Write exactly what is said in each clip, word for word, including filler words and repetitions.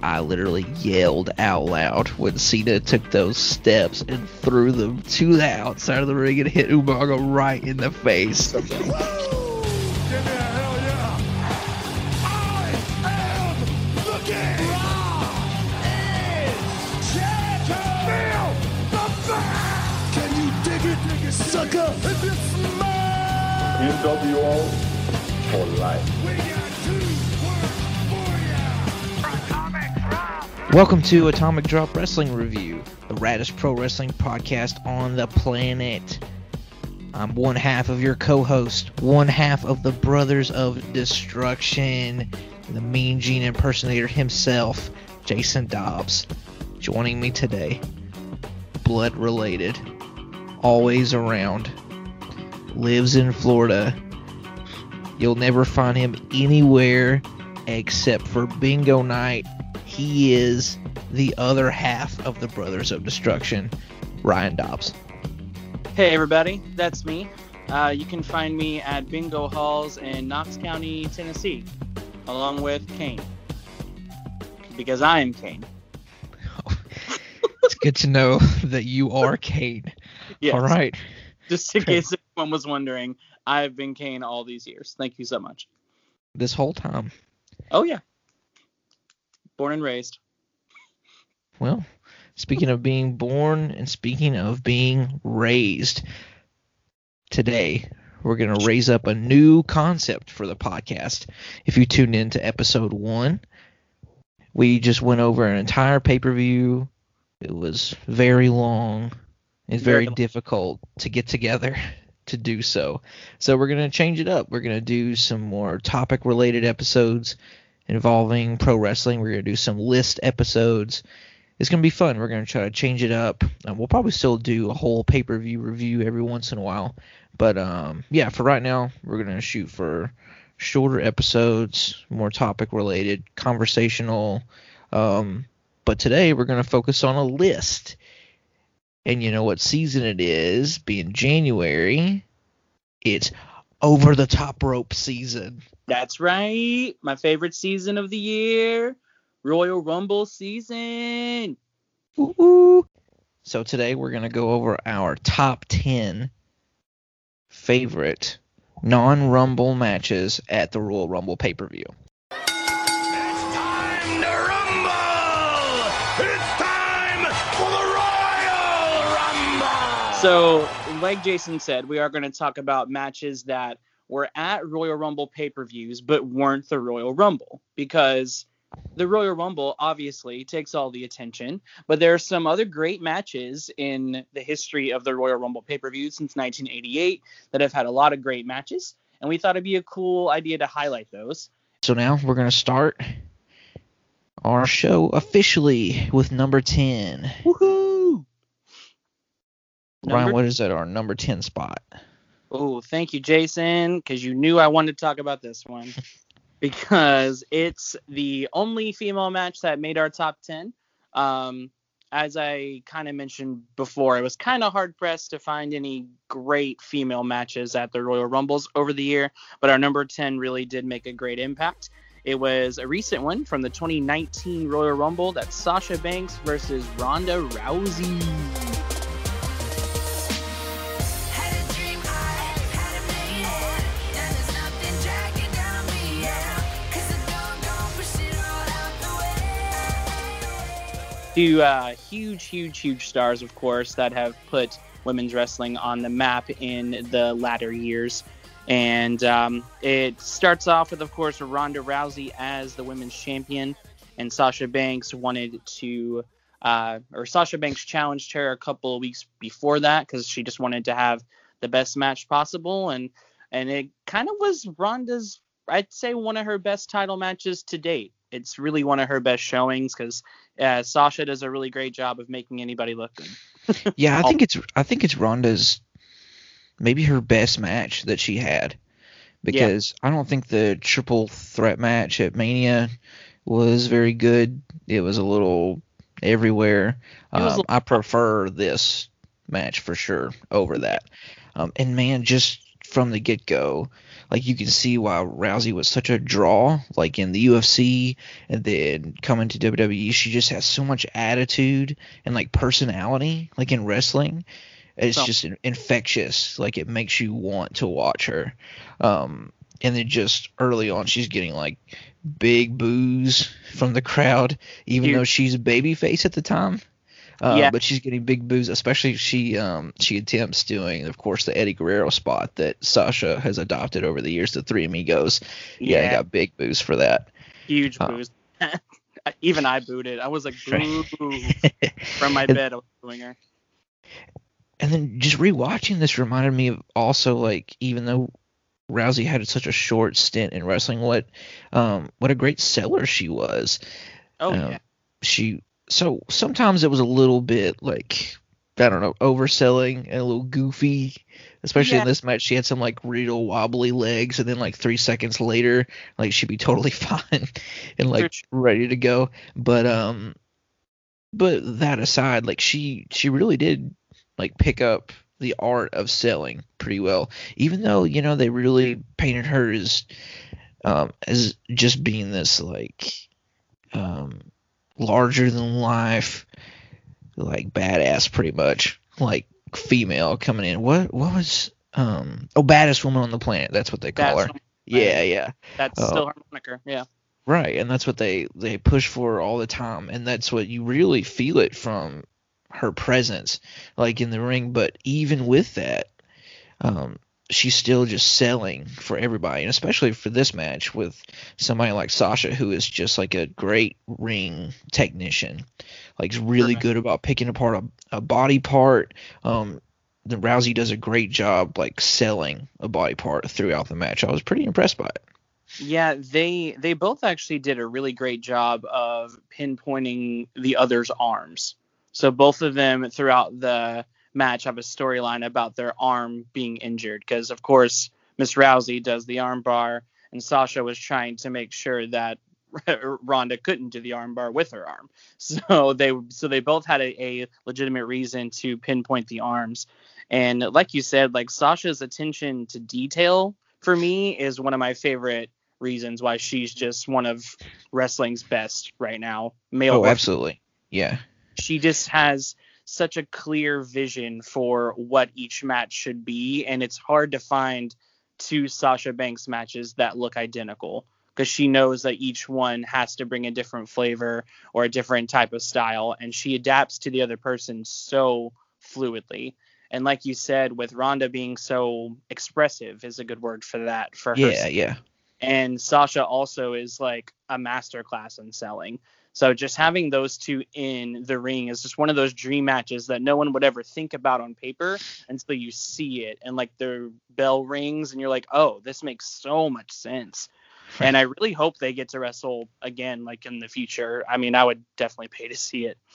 I literally yelled out loud when Cena took those steps and threw them to the outside of the ring and hit Umaga right in the face. Sucker! N W O for life. Welcome to Atomic Drop Wrestling Review, the raddest pro wrestling podcast on the planet. I'm one half of your co-host, one half of the Brothers of Destruction, the Mean Gene impersonator himself, Jason Dobbs. Joining me today, blood related, always around, lives in Florida. You'll never find him anywhere except for bingo night. He is the other half of the Brothers of Destruction, Ryan Dobbs. Hey everybody, that's me. Uh, you can find me at bingo halls in Knox County, Tennessee, along with Kane. Because I am Kane. It's good to know that you are Kane. Yes. All right. Just in case anyone was wondering, I've been Kane all these years. Thank you so much. This whole time. Oh, yeah. Born and raised. Well, speaking of being born and speaking of being raised, today we're going to raise up a new concept for the podcast. If you tuned in to episode one, we just went over an entire pay-per-view. It was very long. It's very, very difficult to get together to do so. So we're going to change it up. We're going to do some more topic-related episodes involving pro wrestling. We're going to do some list episodes. It's going to be fun. We're going to try to change it up. Um, we'll probably still do a whole pay-per-view review every once in a while. But, um, yeah, for right now, we're going to shoot for shorter episodes, more topic-related, conversational. Um, but today, we're going to focus on a list. And you know what season it is, being January. It's Over the Top Rope season. That's right. My favorite season of the year. Royal Rumble season. Woo-hoo. So today we're going to go over our top ten favorite non-Rumble matches at the Royal Rumble pay-per-view. It's time to rumble! It's time for the Royal Rumble! So, like Jason said, we are going to talk about matches that were at Royal Rumble pay-per-views but weren't the Royal Rumble, because the Royal Rumble obviously takes all the attention, but there are some other great matches in the history of the Royal Rumble pay-per-view since nineteen eighty-eight that have had a lot of great matches, and we thought it'd be a cool idea to highlight those. So now we're going to start our show officially with number ten. Woohoo! Ryan, Number- what is at our number ten spot? Oh, thank you, Jason, because you knew I wanted to talk about this one. Because it's the only female match that made our top ten. Um, as I kind of mentioned before, it was kind of hard-pressed to find any great female matches at the Royal Rumbles over the year, but our number ten really did make a great impact. It was a recent one from the twenty nineteen Royal Rumble. That's Sasha Banks versus Ronda Rousey. Two uh, huge, huge, huge stars, of course, that have put women's wrestling on the map in the latter years. And um, it starts off with, of course, Ronda Rousey as the women's champion. And Sasha Banks wanted to, uh, or Sasha Banks challenged her a couple of weeks before that because she just wanted to have the best match possible. And, and it kind of was Ronda's, I'd say, one of her best title matches to date. It's really one of her best showings because uh, Sasha does a really great job of making anybody look good. Yeah, I think it's I think it's Ronda's maybe her best match that she had, because yeah. I don't think the triple threat match at Mania was very good. It was a little everywhere. Um, little- I prefer this match for sure over that. Um, and man, just from the get go, like you can see why Rousey was such a draw, like in the U F C and then coming to W W E. She just has so much attitude and like personality, like in wrestling. It's So- just in- infectious. Like it makes you want to watch her. Um, and then just early on, she's getting like big boos from the crowd, even Huge. though she's a babyface at the time. Uh, Yeah. But she's getting big boos, especially if she um, she attempts doing, of course, the Eddie Guerrero spot that Sasha has adopted over the years, the Three Amigos. Yeah, I Yeah. got big boos for that. Huge Uh, boost. Even I booed it. I was like, boo. From my And- bed, I was booing her. And then just rewatching this reminded me of also, like, even though Rousey had such a short stint in wrestling, what um what a great seller she was. Oh, Um, yeah. She so sometimes it was a little bit like, I don't know, overselling and a little goofy. Especially Yeah. in this match, she had some like real wobbly legs, and then like three seconds later, like she'd be totally fine and like sure. ready to go. But um, but that aside, like she she really did like pick up the art of selling pretty well. Even though, you know, they really painted her as um as just being this like um larger than life, like badass, pretty much, like female coming in. What what was um oh baddest woman on the planet? That's what they call That's, her. Yeah, yeah, that's Uh, still her moniker. Yeah. right. And that's what they they push for all the time, and that's what you really feel it from her presence, like in the ring. But even with that, um, she's still just selling for everybody, and especially for this match with somebody like Sasha, who is just like a great ring technician, like is really Correct. good about picking apart a, a body part. Um, the Rousey does a great job like selling a body part throughout the match. I was pretty impressed by it. Yeah, they they both actually did a really great job of pinpointing the other's arms. So both of them throughout the match have a storyline about their arm being injured, because of course Miss Rousey does the arm bar, and Sasha was trying to make sure that Ronda couldn't do the arm bar with her arm. So they so they both had a, a legitimate reason to pinpoint the arms. And like you said, like Sasha's attention to detail for me is one of my favorite reasons why she's just one of wrestling's best right now. Male Oh, or absolutely. Yeah. she just has such a clear vision for what each match should be, and it's hard to find two Sasha Banks matches that look identical, because she knows that each one has to bring a different flavor or a different type of style, and she adapts to the other person so fluidly. And like you said, with Ronda being so expressive is a good word for that for her. Yeah, yeah. And Sasha also is like a masterclass in selling. So just having those two in the ring is just one of those dream matches that no one would ever think about on paper until you see it. And like the bell rings and you're like, oh, this makes so much sense. And I really hope they get to wrestle again, like in the future. I mean, I would definitely pay to see it.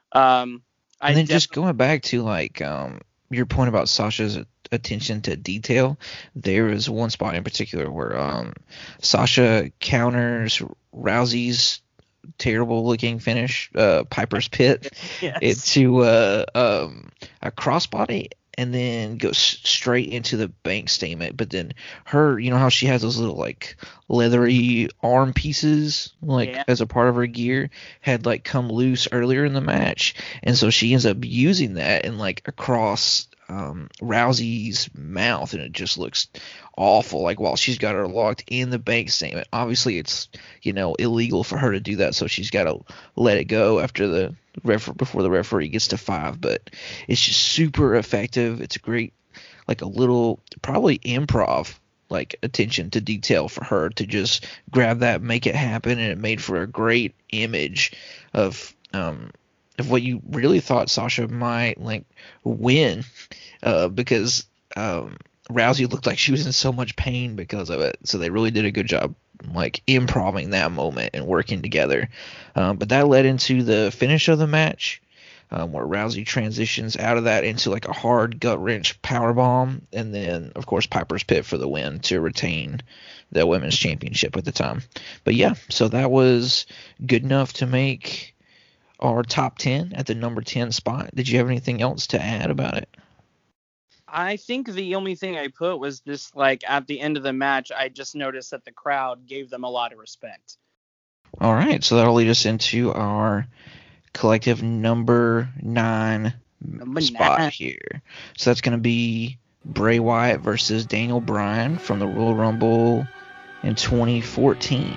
Um, I And then def- just going back to like um your point about Sasha's attention to detail, there is one spot in particular where um Sasha counters Rousey's terrible looking finish, uh Piper's Pit, yes. into uh, um a crossbody, and then goes straight into the bank statement. But then her, you know how she has those little like leathery arm pieces like Yeah. as a part of her gear, had like come loose earlier in the match, and so she ends up using that and like across um Rousey's mouth, and it just looks awful, like while she's got her locked in the bank statement. Obviously it's, you know, illegal for her to do that, so she's got to let it go after the refer before the referee gets to five. But it's just super effective. It's a great, like a little probably improv like attention to detail for her to just grab that, make it happen, and it made for a great image of um of what you really thought Sasha might like win, uh, because um Rousey looked like she was in so much pain because of it. So they really did a good job like improving that moment and working together. Um, but that led into the finish of the match, um, where Rousey transitions out of that into like a hard gut wrench power bomb, and then of course Piper's Pit for the win to retain the women's championship at the time. But yeah, so that was good enough to make our top ten at the number ten spot. Did you have anything else to add about it? I think the only thing I put was this, like, at the end of the match, I just noticed that the crowd gave them a lot of respect. All right, so that'll lead us into our collective number nine Number spot nine. here. So that's going to be Bray Wyatt versus Daniel Bryan from the Royal Rumble in twenty fourteen.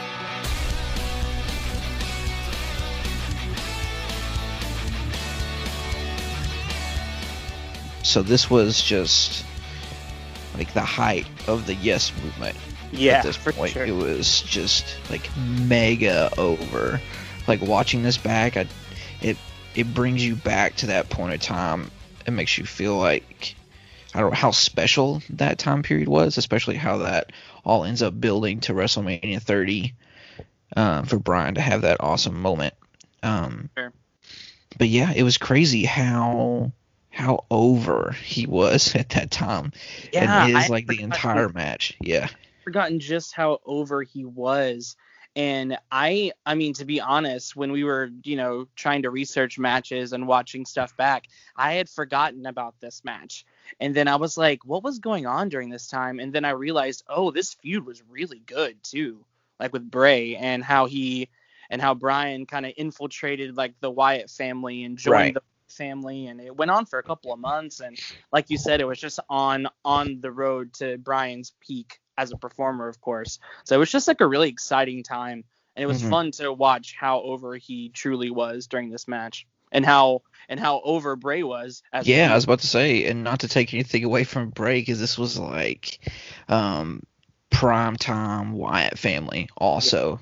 So this was just like the height of the Yes movement. Yeah, At this for point, sure. it was just like mega over. Like watching this back, I, it it brings you back to that point of time. It makes you feel like I don't know how special that time period was, especially how that all ends up building to WrestleMania thirty um, for Bryan to have that awesome moment. Um, Sure. But yeah, it was crazy how how over he was at that time, Yeah, and it I is like the forgot- entire match. Yeah. forgotten just how over he was. And I I mean, to be honest, when we were, you know, trying to research matches and watching stuff back, I had forgotten about this match. And then I was like, what was going on during this time? And then I realized, oh, this feud was really good too. Like with Bray, and how he and how Bryan kind of infiltrated like the Wyatt family and joined Right. the family, and it went on for a couple of months. And like you said, it was just on on the road to Bryan's peak as a performer, of course. So it was just like a really exciting time, and it was Mhm. fun to watch how over he truly was during this match, and how and how over Bray was. As Yeah, I well. was about to say, and not to take anything away from Bray, because this was like um, prime time Wyatt family also.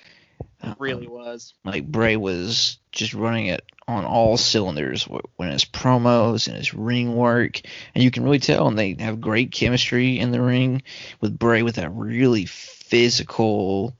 It really was. Like Bray was just running it on all cylinders wh- when his promos and his ring work, and you can really tell, and they have great chemistry in the ring with Bray with that really physical,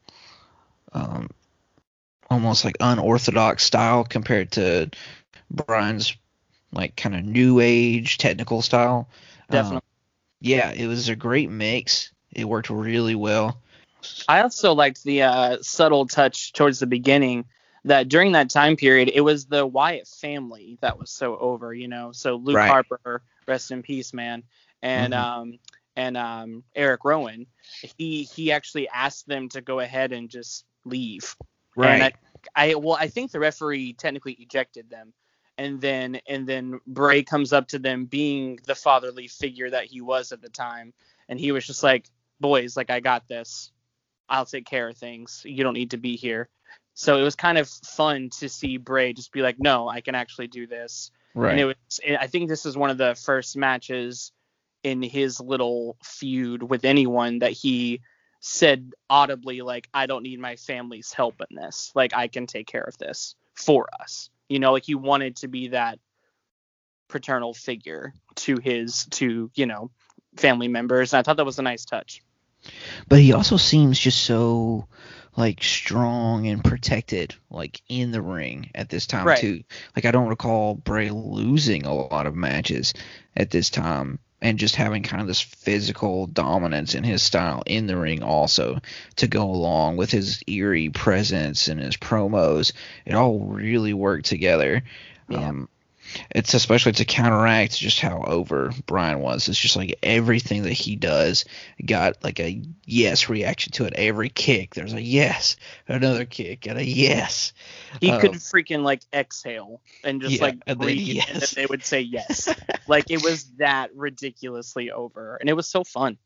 um, almost like unorthodox style compared to Bryan's like kind of new age technical style. Definitely. Um, yeah, it was a great mix. It worked really well. I also liked the uh, subtle touch towards the beginning that during that time period, it was the Wyatt family that was so over, you know. So Luke Right. Harper, rest in peace, man, and Mhm. um and um Eric Rowan, he he actually asked them to go ahead and just leave. And I, I well, I think the referee technically ejected them, and then and then Bray comes up to them, being the fatherly figure that he was at the time, and he was just like, "Boys, like I got this. I'll take care of things. You don't need to be here." So it was kind of fun to see Bray just be like, "No, I can actually do this." Right. And it was, I think this is one of the first matches in his little feud with anyone that he said audibly, like, "I don't need my family's help in this. Like, I can take care of this for us." You know, like he wanted to be that paternal figure to his, to, you know, family members. And I thought that was a nice touch. But he also seems just so like strong and protected, like in the ring at this time Right. too. Like I don't recall Bray losing a lot of matches at this time, and just having kind of this physical dominance in his style in the ring also to go along with his eerie presence and his promos. It all really worked together. Yeah. Um, it's especially to counteract just how over Bryan was. It's just like everything that he does got like a yes reaction to it. Every kick, there's a yes, another kick, and a yes. He Um, could freaking like exhale and just yeah, like and then breathe, and then yes. they would say yes. Like it was that ridiculously over, and it was so fun.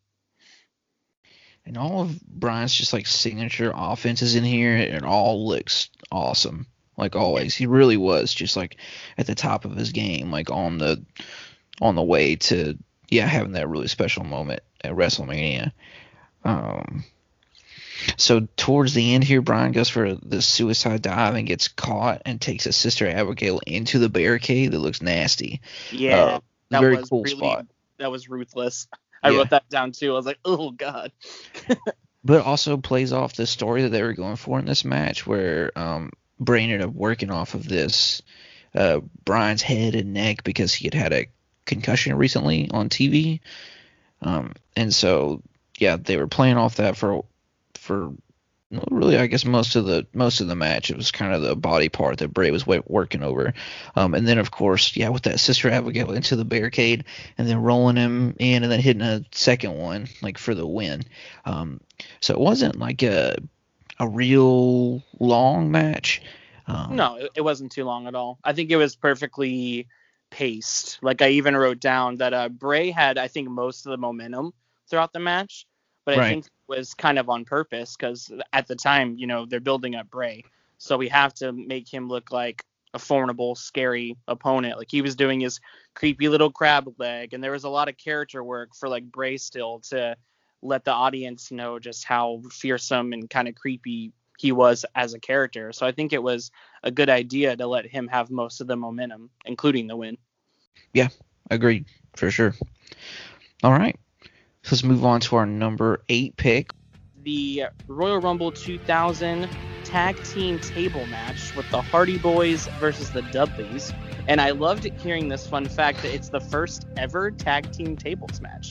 And all of Bryan's just like signature offenses in here, it all looks awesome. Like always, he really was just like at the top of his game, like on the on the way to yeah having that really special moment at WrestleMania. Um, so towards the end here, Bryan goes for the suicide dive and gets caught and takes his sister Abigail into the barricade that looks nasty. Yeah, Uh, that very was cool really spot. that was ruthless. I Yeah. wrote that down too. I was like, oh god. But it also plays off the story that they were going for in this match, where um, Bray ended up working off of this uh, Bryan's head and neck because he had had a concussion recently on T V, um, and so yeah, they were playing off that for for well, really, I guess most of the most of the match, it was kind of the body part that Bray was wa- working over, um, and then of course, yeah, with that Sister Abigail into the barricade, and then rolling him in, and then hitting a second one like for the win. Um, so it wasn't like a a real long match. Um, No, it, it wasn't too long at all. I think it was perfectly paced. Like I even wrote down that uh, Bray had, I think, most of the momentum throughout the match, but I Right. think it was kind of on purpose because at the time, you know, they're building up Bray, so we have to make him look like a formidable, scary opponent. Like he was doing his creepy little crab leg, and there was a lot of character work for like Bray still to let the audience know just how fearsome and kind of creepy he was as a character. So I think it was a good idea to let him have most of the momentum, including the win. Yeah, agreed for sure. All right, so let's move on to our number eight pick. The Royal Rumble two thousand tag team table match with the Hardy Boys versus the Dudleys. And I loved hearing this fun fact that it's the first ever tag team tables match.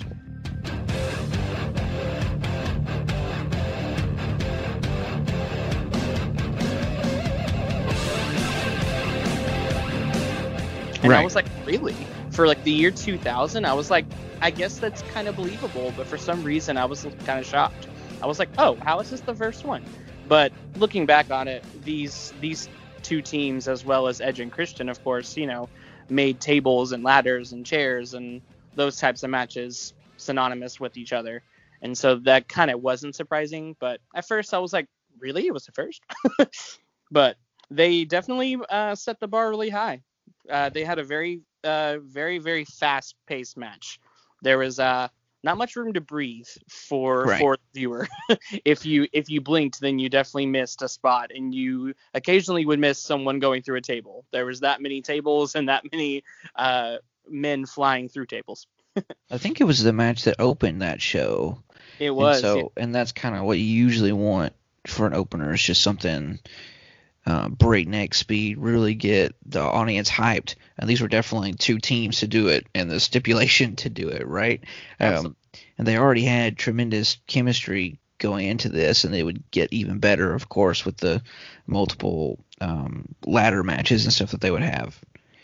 And I Right. was like, really? For like the year two thousand, I was like, I guess that's kind of believable. But for some reason, I was kind of shocked. I was like, oh, how is this the first one? But looking back on it, these these two teams, as well as Edge and Christian, of course, you know, made tables and ladders and chairs and those types of matches synonymous with each other. And so that kind of wasn't surprising. But at first, I was like, really? It was the first? But they definitely uh, set the bar really high. Uh, they had a very, uh, very, very fast-paced match. There was uh, not much room to breathe for Right. for the viewer. if you if you blinked, then you definitely missed a spot, and you occasionally would miss someone going through a table. There was that many tables and that many uh, men flying through tables. I think it was the match that opened that show. It was. And so, and that's kind of what you usually want for an opener. It's just something uh, breakneck speed, really get the audience hyped. And these were definitely two teams to do it, and the stipulation to do it, right? Um, Absolutely. and they already had tremendous chemistry going into this, and they would get even better, of course, with the multiple um, ladder matches and stuff that they would have.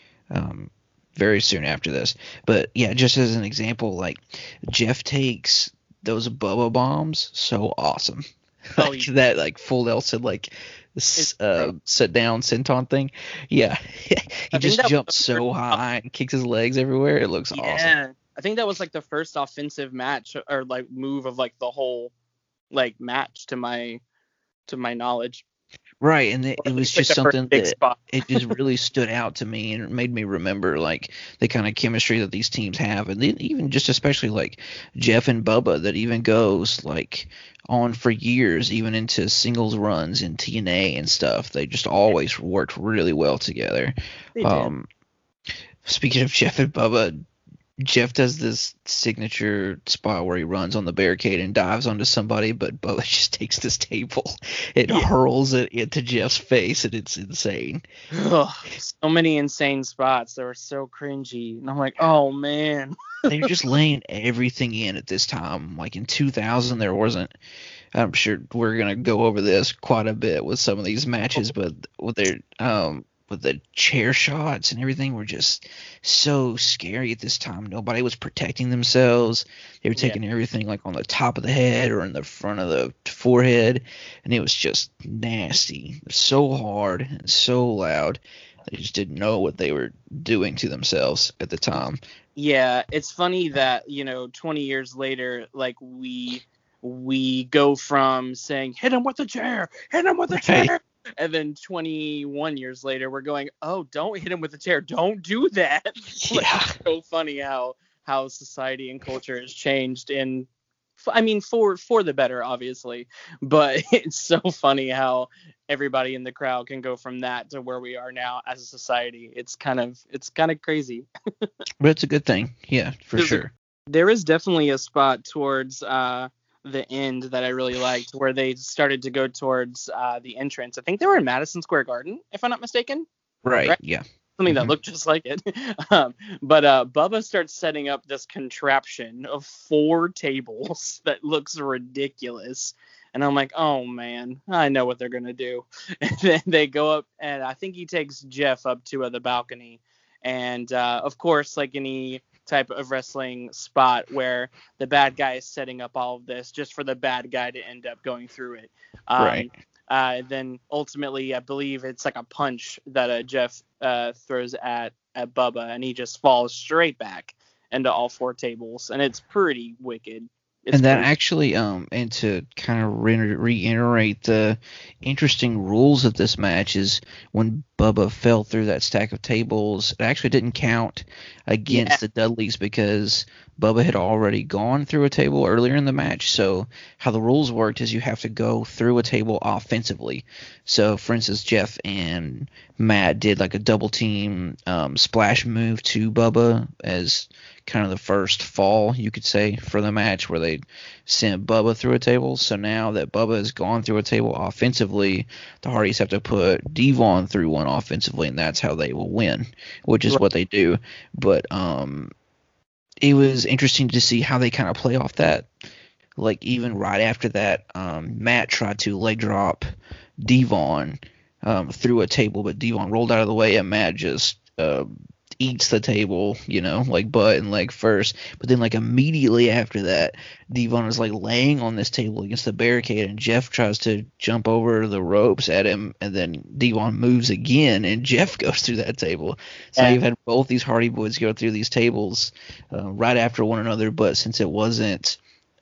Um, very soon after this. But yeah, just as an example, like Jeff takes those Bubba bombs so awesome. Oh, Like yeah. that like full Nelson like s- It's uh, great. sit down senton thing. Yeah. he think just that was jumps the so first- high and kicks his legs everywhere. It looks awesome. Yeah, I think that was like the first offensive match or like move of like the whole like match to my to my knowledge. Right, and it, Or it at was least, like, just the first something big that spot. it just really stood out to me, and it made me remember like the kind of chemistry that these teams have, and then even just especially like Jeff and Bubba that even goes like on for years, even into singles runs in T N A and stuff. They just always worked really well together. They did. Um, speaking of Jeff and Bubba, Jeff does this signature spot where he runs on the barricade and dives onto somebody, but Bubba just takes this table and Yeah. hurls it into Jeff's face, and it's insane. Ugh, so many insane spots. They were so cringy, and I'm like, oh man. They're just laying everything in at this time. Like in two thousand, there wasn't. I'm sure we're gonna go over this quite a bit with some of these matches, but with their um with the chair shots and everything were just so scary at this time. Nobody was protecting themselves. They were Yeah. taking everything like on the top of the head or in the front of the forehead, and it was just nasty. So hard and so loud. They just didn't know what they were doing to themselves at the time. Yeah, it's funny that, you know, twenty years later, like we we go from saying hit him with a chair, hit him with a Right. chair, and then twenty-one years later we're going, oh, don't hit him with a chair, don't do that. Like, Yeah. it's so funny how how society and culture has changed in I mean for for the better, obviously, but it's so funny how everybody in the crowd can go from that to where we are now as a society. It's kind of it's kind of crazy. But it's a good thing. Yeah, for There's a- sure. There is definitely a spot towards uh, the end that I really liked, where they started to go towards uh, the entrance. I think they were in Madison Square Garden, if I'm not mistaken. Right. Right. Yeah. Something that Mhm. looked just like it. um, but uh, Bubba starts setting up this contraption of four tables that looks ridiculous. And I'm like, oh man, I know what they're gonna do. And then they go up, and I think he takes Jeff up to uh, the balcony, and uh, of course, like any type of wrestling spot where the bad guy is setting up all of this just for the bad guy to end up going through it. Um, Right. Uh, then ultimately, I believe it's like a punch that uh, Jeff uh, throws at at Bubba, and he just falls straight back into all four tables, and it's pretty wicked. It's And that pretty- actually, um, and to kind of re- reiterate the interesting rules of this match is when Bubba fell through that stack of tables, it actually didn't count against Yeah. the Dudleys because Bubba had already gone through a table earlier in the match. So how the rules worked is you have to go through a table offensively. So, for instance, Jeff and Matt did like a double team um, splash move to Bubba as kind of the first fall, you could say, for the match where they sent Bubba through a table. So now that Bubba has gone through a table offensively, the Hardys have to put Devon through one offensively, and that's how they will win, which is Right. what they do. But um, it was interesting to see how they kind of play off that. Like, even right after that, um, Matt tried to leg drop Devon um, through a table, but Devon rolled out of the way, and Matt just uh, eats the table, you know, like butt and leg first. But then, like, immediately after that, Devon is like laying on this table against the barricade, and Jeff tries to jump over the ropes at him, and then Devon moves again, and Jeff goes through that table. So Yeah. you've had both these Hardy Boys go through these tables uh, right after one another, but since it wasn't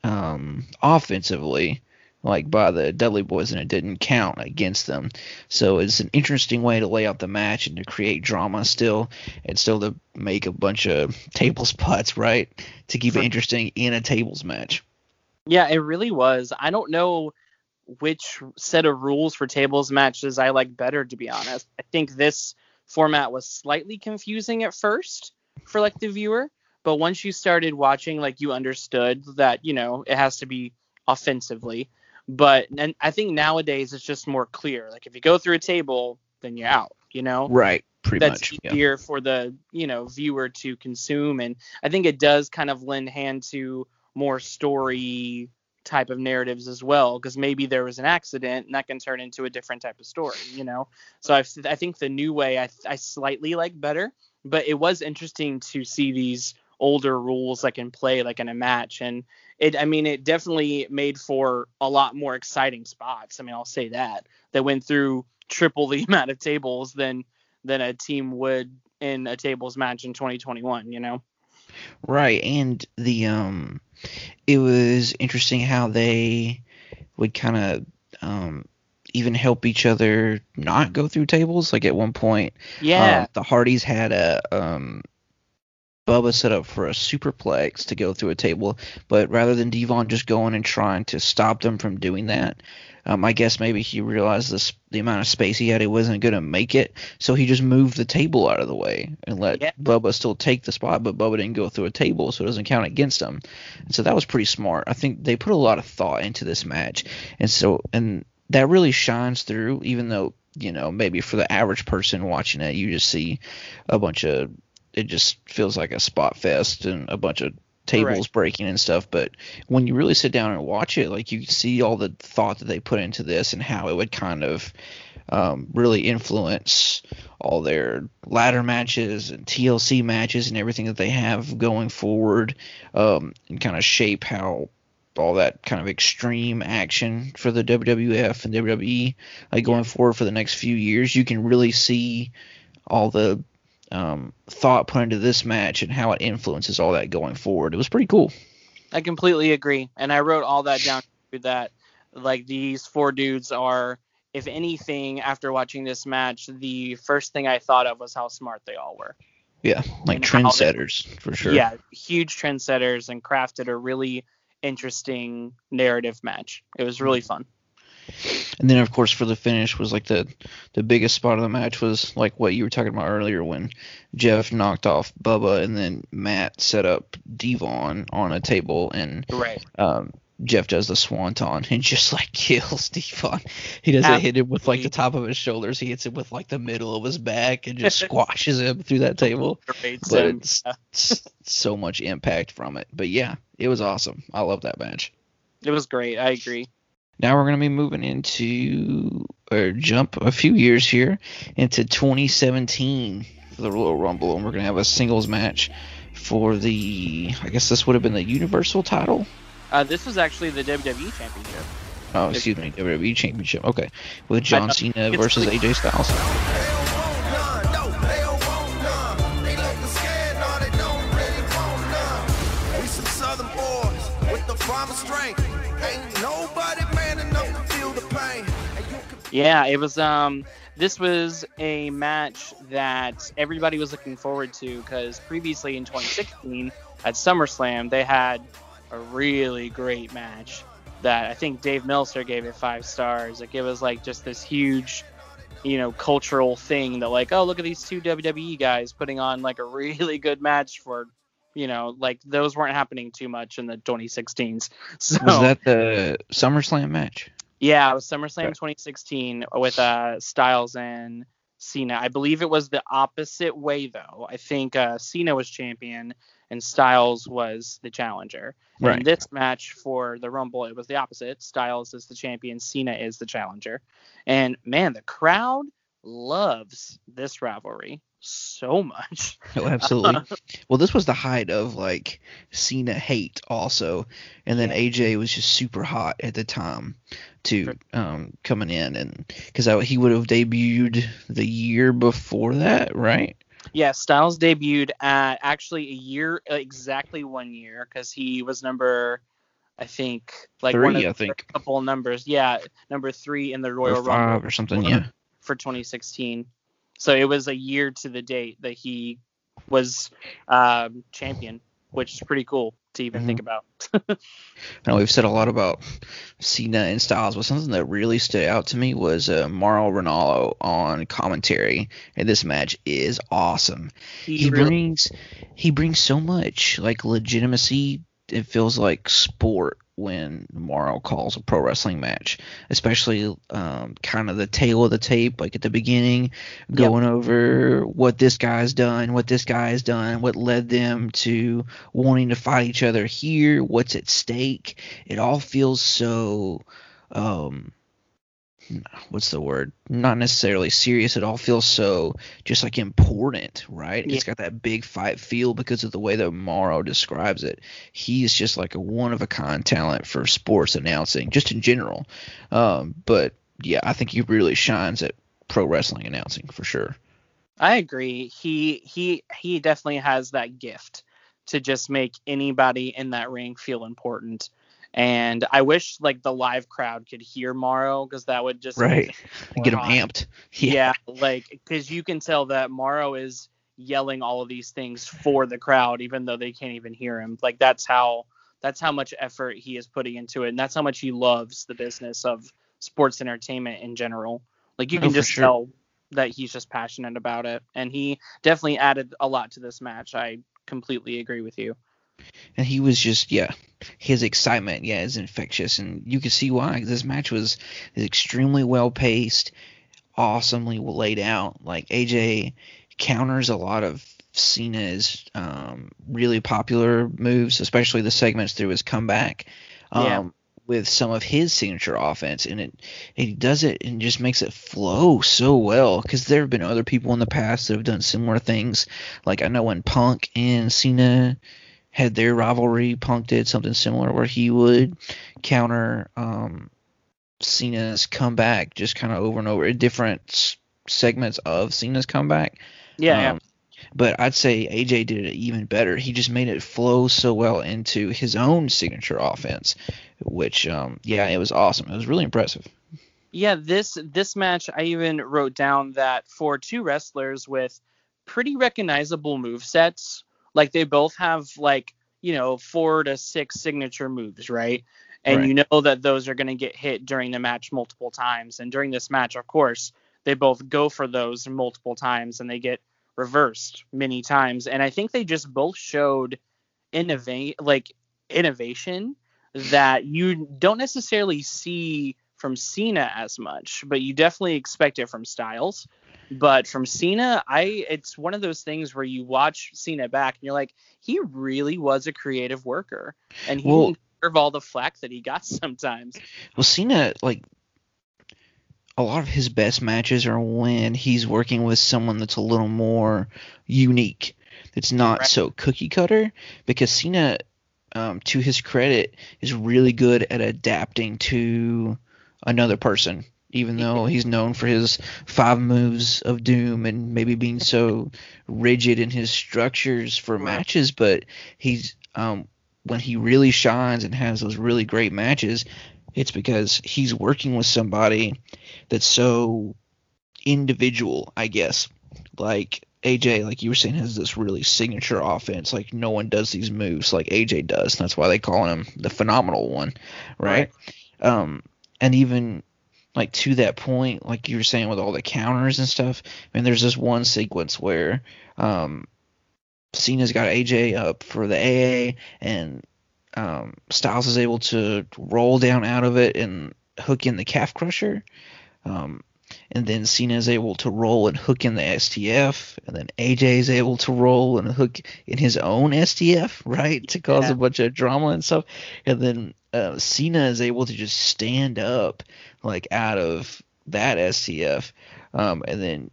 um, offensively, like by the Dudley Boys, and it didn't count against them. So it's an interesting way to lay out the match and to create drama still, and still to make a bunch of table spots, right, to keep it interesting in a tables match. Yeah, it really was. I don't know which set of rules for tables matches I like better, to be honest. I think this format was slightly confusing at first for like the viewer, but once you started watching, like you understood that, you know, it has to be offensively. But and I think nowadays it's just more clear. Like if you go through a table, then you're out, you know? Right, pretty That's much. Yeah. easier for the, you know, viewer to consume. And I think it does kind of lend hand to more story type of narratives as well, because maybe there was an accident and that can turn into a different type of story, you know? So I've, I think the new way I, I slightly like better, but it was interesting to see these older rules like in play, like in a match. And it, I mean, it definitely made for a lot more exciting spots. I mean, I'll say that they went through triple the amount of tables than, than a team would in a tables match in twenty twenty-one, you know? Right, and the um, it was interesting how they would kind of um, even help each other not go through tables. Like at one point, Yeah. um, the Hardys had a um, Bubba set up for a superplex to go through a table, but rather than Devon just going and trying to stop them from doing that, um, I guess maybe he realized this, the amount of space he had, he wasn't going to make it, so he just moved the table out of the way and let Yeah. Bubba still take the spot, but Bubba didn't go through a table, so it doesn't count against him. And so that was pretty smart. I think they put a lot of thought into this match, and so and that really shines through, even though, you know, maybe for the average person watching it, you just see a bunch of, it just feels like a spot fest and a bunch of tables Correct. breaking and stuff. But when you really sit down and watch it, like you see all the thought that they put into this and how it would kind of um, really influence all their ladder matches and T L C matches and everything that they have going forward, um, and kind of shape how all that kind of extreme action for the W W F and W W E, like going forward for the next few years. You can really see all the um, thought put into this match and how it influences all that going forward. It was pretty cool. I completely agree. And I wrote all that down to that, like, these four dudes are, if anything, after watching this match, the first thing I thought of was how smart they all were. Yeah, like And how they- trendsetters for sure. Yeah, huge trendsetters, and crafted a really interesting narrative match. It was really fun. And then, of course, for the finish was like the the biggest spot of the match was like what you were talking about earlier when Jeff knocked off Bubba and then Matt set up Devon on a table and Right. um, Jeff does the swanton and just like kills Devon. He doesn't hit him with like the top of his shoulders. He hits him with like the middle of his back and just squashes him through that table. Rates But him. it's, it's so much impact from it. But yeah, it was awesome. I love that match. It was great. I agree. Now we're going to be moving into, or jump a few years here, into twenty seventeen for the Royal Rumble, and we're going to have a singles match for the, I guess this would have been the Universal title? Uh, this was actually the W W E Championship. Oh, excuse me, W W E Championship. Okay, with John I- Cena it's versus like- A J Styles. Yeah, it was. Um, this was a match that everybody was looking forward to because previously in twenty sixteen at SummerSlam they had a really great match that I think Dave Meltzer gave it five stars. Like it was like just this huge, you know, cultural thing that like, oh, look at these two W W E guys putting on like a really good match for, you know, like those weren't happening too much in the twenty sixteens. So Was that the SummerSlam match? yeah, it was SummerSlam Okay. twenty sixteen with uh, Styles and Cena. I believe it was the opposite way, though. I think uh, Cena was champion and Styles was the challenger. And Right. in this match for the Rumble, it was the opposite. Styles is the champion, Cena is the challenger. And, man, the crowd loves this rivalry so much. Oh, absolutely. Well, this was the height of like Cena hate also, and then Yeah. A J was just super hot at the time to um coming in, and because he would have debuted the year before that, right? Yeah, Styles debuted at actually a year, exactly one year, because he was number, I think, like one of Three, the I think. first couple of numbers. Yeah, number three in the Royal Or five Rumble or something. Yeah. for twenty sixteen. So it was a year to the date that he was um, champion, which is pretty cool to even Mhm. think about. I know we've said a lot about Cena and Styles, but something that really stood out to me was uh, Mauro Ranallo on commentary, and this match is awesome. He He really- brings he brings so much like legitimacy. It feels like sport when Mauro calls a pro wrestling match, especially um, kind of the tail of the tape, like at the beginning, going over what this guy's done, what this guy has done, what led them to wanting to fight each other here, what's at stake. It all feels so um what's the word? Not necessarily serious. It all feels so just like important, right? Yeah. It's got that big fight feel because of the way that Mauro describes it. He's just like a one of a kind talent for sports announcing, just in general. Um, but yeah, I think he really shines at pro wrestling announcing for sure. I agree. He he he definitely has that gift to just make anybody in that ring feel important. And I wish like the live crowd could hear Mauro because that would just make Right. it more Get him hot. amped. Yeah, like because you can tell that Mauro is yelling all of these things for the crowd, even though they can't even hear him. Like that's how that's how much effort he is putting into it, and that's how much he loves the business of sports entertainment in general. Like you Oh, can for just sure. tell that he's just passionate about it, and he definitely added a lot to this match. I completely agree with you. And he was just, yeah, his excitement, yeah, is infectious. And you can see why. 'Cause this match was extremely well paced, awesomely laid out. Like A J counters a lot of Cena's um, really popular moves, especially the segments through his comeback, um, Yeah. with some of his signature offense. And it he does it and just makes it flow so well. Because there have been other people in the past that have done similar things. Like I know when Punk and Cena had their rivalry, Punk did something similar where he would counter um, Cena's comeback just kind of over and over, different s- segments of Cena's comeback. Yeah, yeah. Um, But I'd say A J did it even better. He just made it flow so well into his own signature offense, which, um, yeah, it was awesome. It was really impressive. Yeah, this this match I even wrote down that for two wrestlers with pretty recognizable move sets, like they both have like, you know, four to six signature moves, right? And Right. you know that those are going to get hit during the match multiple times. And during this match, of course, they both go for those multiple times and they get reversed many times. And I think they just both showed innovate like innovation that you don't necessarily see from Cena as much, but you definitely expect it from Styles. But from Cena, I it's one of those things where you watch Cena back and you're like, he really was a creative worker, and he Well, didn't deserve all the flack that he got sometimes. Well, Cena, like, a lot of his best matches are when he's working with someone that's a little more unique. It's not Right. so cookie cutter, because Cena, um, to his credit, is really good at adapting to another person, even though he's known for his five moves of doom and maybe being so rigid in his structures for Right. matches. But he's um, when he really shines and has those really great matches, it's because he's working with somebody that's so individual, I guess. Like A J, like you were saying, has this really signature offense. Like no one does these moves like A J does. That's why they call him the phenomenal one, right? Um, and even like to that point, like you were saying with all the counters and stuff. I mean, there's this one sequence where um, Cena's got A J up for the A A, and um, Styles is able to roll down out of it and hook in the calf crusher. Um, and then Cena is able to roll and hook in the S T F, and then A J is able to roll and hook in his own S T F, right, to cause Yeah. a bunch of drama and stuff. And then uh, Cena is able to just stand up, like, out of that S T F, um, and then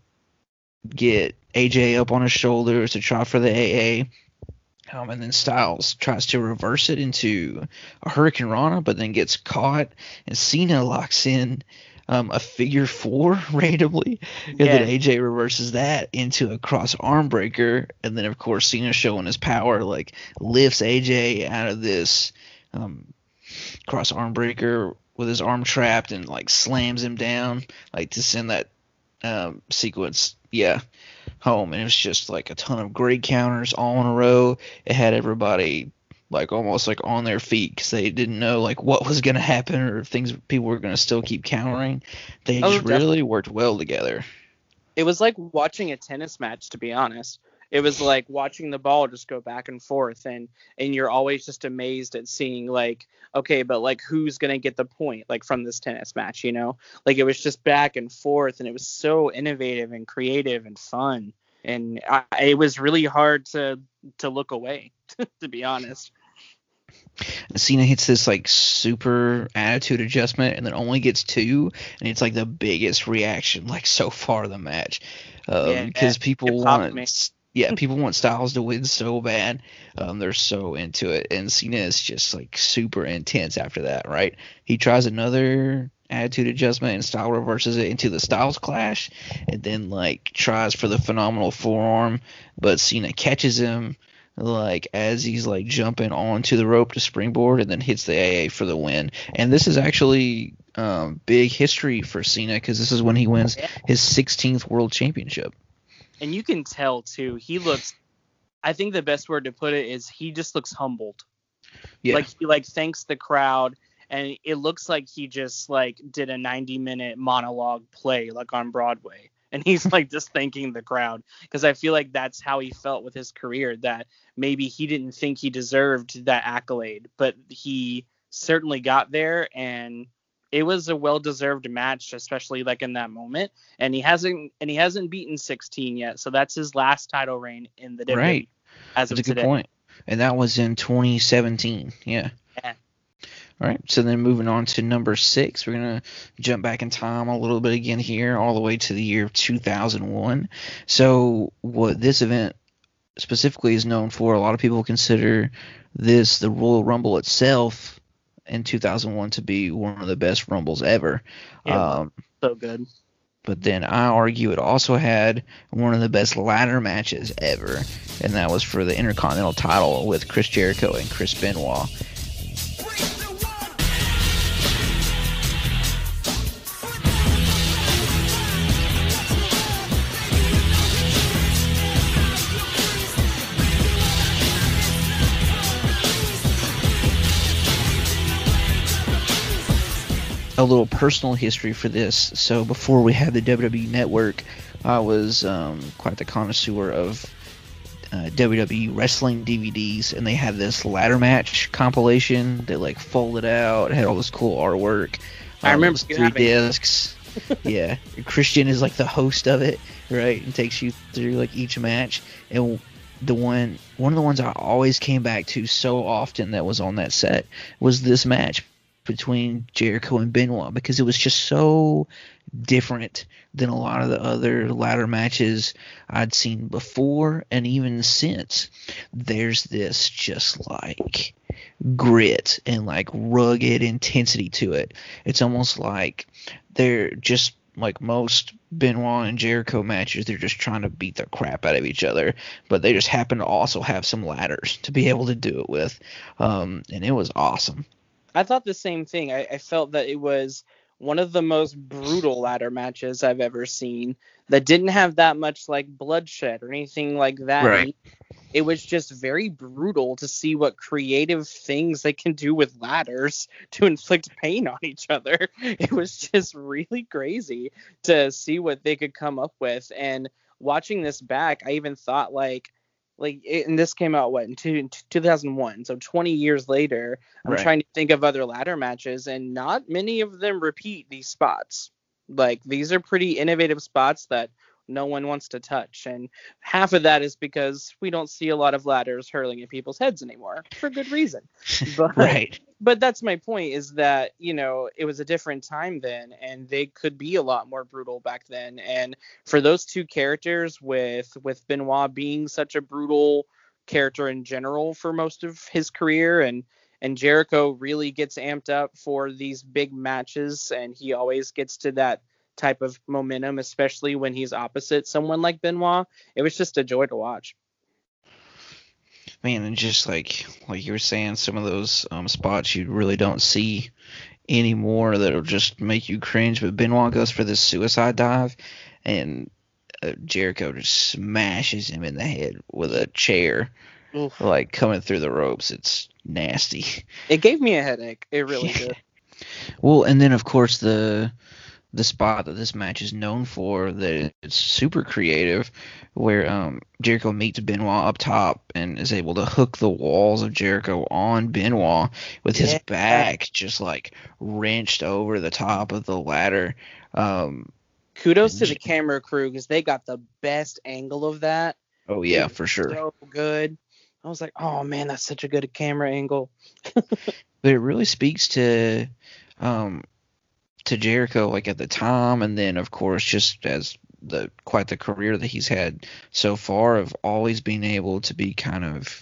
get A J up on his shoulders to try for the A A. Um, and then Styles tries to reverse it into a Hurricane Rana, but then gets caught, and Cena locks in um, a figure four randomly, and Yeah. then A J reverses that into a cross arm breaker, and then of course Cena, showing his power, like lifts A J out of this um, cross arm breaker with his arm trapped and like slams him down, like to send that um, sequence, yeah, home. And it was just like a ton of great counters all in a row. It had everybody like almost like on their feet because they didn't know like what was going to happen or if things people were going to still keep countering. They Oh, just really worked well together. It was like watching a tennis match, to be honest. It was like watching the ball just go back and forth, and and you're always just amazed at seeing like, okay, but like who's gonna get the point like from this tennis match, you know? Like it was just back and forth, and it was so innovative and creative and fun, and I, it was really hard to to look away, to be honest. Cena hits this like super attitude adjustment and then only gets two, and it's like the biggest reaction like so far in the match, um, Yeah, because it people popped me. want yeah people want Styles to win so bad. Um, they're so into it, and Cena is just like super intense after that, right? He tries another attitude adjustment and Styles reverses it into the Styles Clash, and then like tries for the phenomenal forearm, but Cena catches him like as he's like jumping onto the rope to springboard, and then hits the A A for the win. And this is actually um, big history for Cena because this is when he wins his sixteenth World Championship. And you can tell too, he looks, I think the best word to put it is he just looks humbled. Yeah, Like he like thanks the crowd, and it looks like he just like did a ninety minute monologue play like on Broadway, and he's like just thanking the crowd, because I feel like that's how he felt with his career, that maybe he didn't think he deserved that accolade, but he certainly got there, and it was a well-deserved match, especially like in that moment. And he hasn't and he hasn't beaten sixteen yet, so that's his last title reign in the W W E right. as That's of a good today. point. And that was in twenty seventeen. Yeah. Yeah. All right. So then moving on to number six, we're gonna jump back in time a little bit again here, all the way to the year two thousand one. So what this event specifically is known for, a lot of people consider this, the Royal Rumble itself, in two thousand one to be one of the best Rumbles ever. Yeah. Um, So good. but then I argue it also had one of the best ladder matches ever, and that was for the Intercontinental title with Chris Jericho and Chris Benoit. A little personal history for this. So before we had the W W E Network, I was um, quite the connoisseur of uh, W W E wrestling D V Ds, and they had this ladder match compilation that like folded out, had all this cool artwork. I Um, remember it was you three having it. discs. Yeah, Christian is like the host of it, right, and takes you through like each match. And the one one of the ones I always came back to so often that was on that set was this match between Jericho and Benoit, because it was just so different than a lot of the other ladder matches I'd seen before and even since. There's this just like grit and like rugged intensity to it. It's almost like they're just like most Benoit and Jericho matches, they're just trying to beat the crap out of each other, but they just happen to also have some ladders to be able to do it with. Um, and it was awesome. I thought the same thing. I, I felt that it was one of the most brutal ladder matches I've ever seen that didn't have that much like bloodshed or anything like that. Right. It was just very brutal to see what creative things they can do with ladders to inflict pain on each other. It was just really crazy to see what they could come up with. And watching this back, I even thought like, like, it, and this came out what in two, two thousand one, so twenty years later. I'm Right. trying to think of other ladder matches, and not many of them repeat these spots. Like, these are pretty innovative spots that no one wants to touch, and half of that is because we don't see a lot of ladders hurling at people's heads anymore, for good reason. But Right. but that's my point, is that, you know, it was a different time then, and they could be a lot more brutal back then. And for those two characters, with with Benoit being such a brutal character in general for most of his career, and and Jericho really gets amped up for these big matches, and he always gets to that type of momentum, especially when he's opposite someone like Benoit. It was just a joy to watch. Man, and just like like you were saying, some of those um, spots you really don't see anymore that'll just make you cringe. But Benoit goes for this suicide dive, and uh, Jericho just smashes him in the head with a chair, Oof. like coming through the ropes. It's nasty. It gave me a headache. It really did. Well, and then of course the the spot that this match is known for, that it's super creative, where um, Jericho meets Benoit up top and is able to hook the walls of Jericho on Benoit with his Yeah. back just like wrenched over the top of the ladder. Um, Kudos to the camera crew, because they got the best angle of that. oh yeah, It was for sure. So good. I was like, oh man, that's such a good camera angle. But it really speaks to um, to Jericho, like at the time, and then of course just as the quite the career that he's had so far, of always being able to be kind of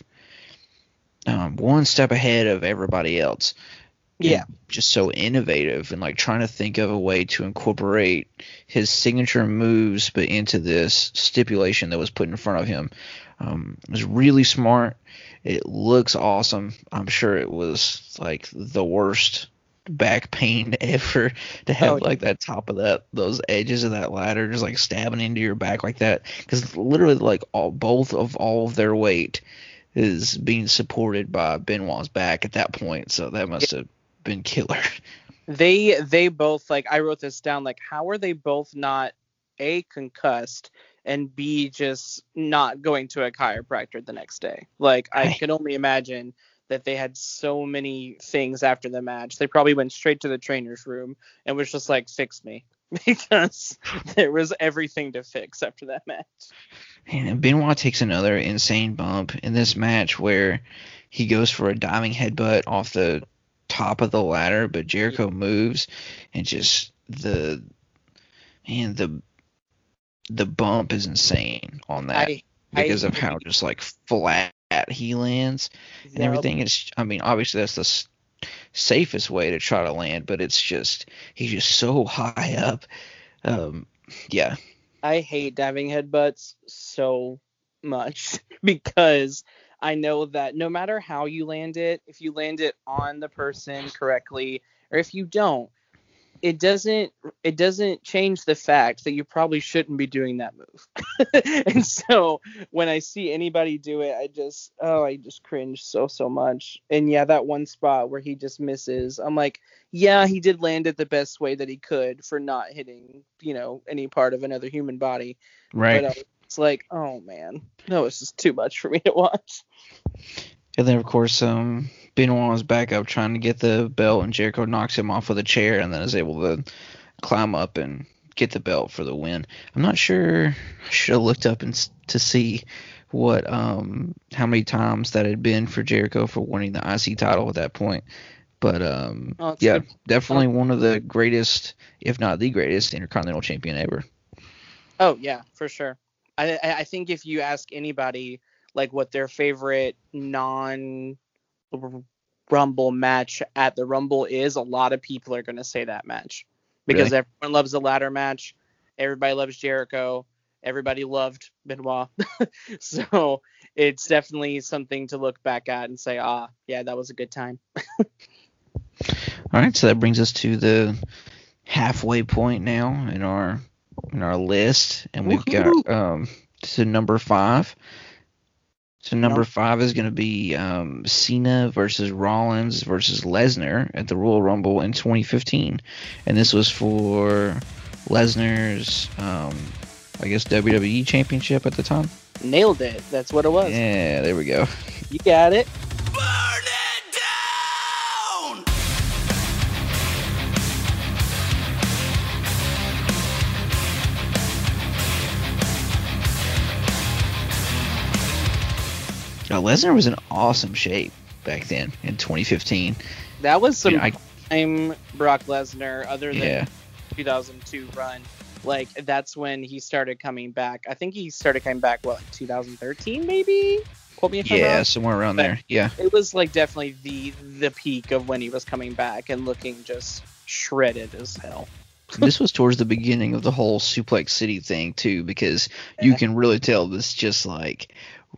um, one step ahead of everybody else. Yeah. And just so innovative, and like trying to think of a way to incorporate his signature moves but into this stipulation that was put in front of him. Um, it was really smart. It looks awesome. I'm sure it was like the worst back pain ever to have Oh, yeah. like that top of that those edges of that ladder just like stabbing into your back like that, because literally like all both of all of their weight is being supported by Benoit's back at that point, so that must have been killer. They they both, like, I wrote this down, like, how are they both not A, concussed, and B, just not going to a chiropractor the next day? Like, I Right. can only imagine that they had so many things after the match. They probably went straight to the trainer's room and was just like, fix me. Because there was everything to fix after that match. And Benoit takes another insane bump in this match where he goes for a diving headbutt off the top of the ladder, but Jericho moves, and just the man the the bump is insane on that I, because I, of how just like flat he lands and Yep. everything. It's I mean obviously that's the s- safest way to try to land, but it's just he's just so high up. Um, yeah. I hate diving headbutts so much because I know that no matter how you land it, if you land it on the person correctly, or if you don't, it doesn't it doesn't change the fact that you probably shouldn't be doing that move. And so when I see anybody do it, I just oh I just cringe so so much. And yeah, that one spot where he just misses, I'm like, yeah, he did land it the best way that he could for not hitting, you know, any part of another human body. Right. But uh, it's like, oh man, no, it's just too much for me to watch. And then, of course, um, Benoit is back up trying to get the belt, and Jericho knocks him off with a chair and then is able to climb up and get the belt for the win. I'm not sure. I should have looked up and s- to see what um how many times that had been for Jericho for winning the I C title at that point. But um Oh, that's yeah, good. definitely one of the greatest, if not the greatest, Intercontinental Champion ever. Oh yeah, for sure. I I I think if you ask anybody like what their favorite non Rumble match at the Rumble is, a lot of people are going to say that match because Really? everyone loves the ladder match. Everybody loves Jericho. Everybody loved Benoit. So it's definitely something to look back at and say, ah, yeah, that was a good time. All right, so that brings us to the halfway point now in our in our list, and we've Woohoo! got um to number five. So number Number- five is going to be um, Cena versus Rollins versus Lesnar at the Royal Rumble in twenty fifteen, and this was for Lesnar's, um, I guess, W W E Championship at the time. Nailed it. That's what it was. Yeah, there we go. You got it. Burn it down! Now, Lesnar was in awesome shape back then in twenty fifteen. That was some Yeah, I- prime Brock Lesnar, other than Yeah. two thousand two run. Like, that's when he started coming back. I think he started coming back, what, like two thousand thirteen maybe? Quote me if I'm Yeah, wrong. somewhere around But- there. Yeah. It was like definitely the the peak of when he was coming back and looking just shredded as hell. This was towards the beginning of the whole Suplex City thing too, because you can really tell this just like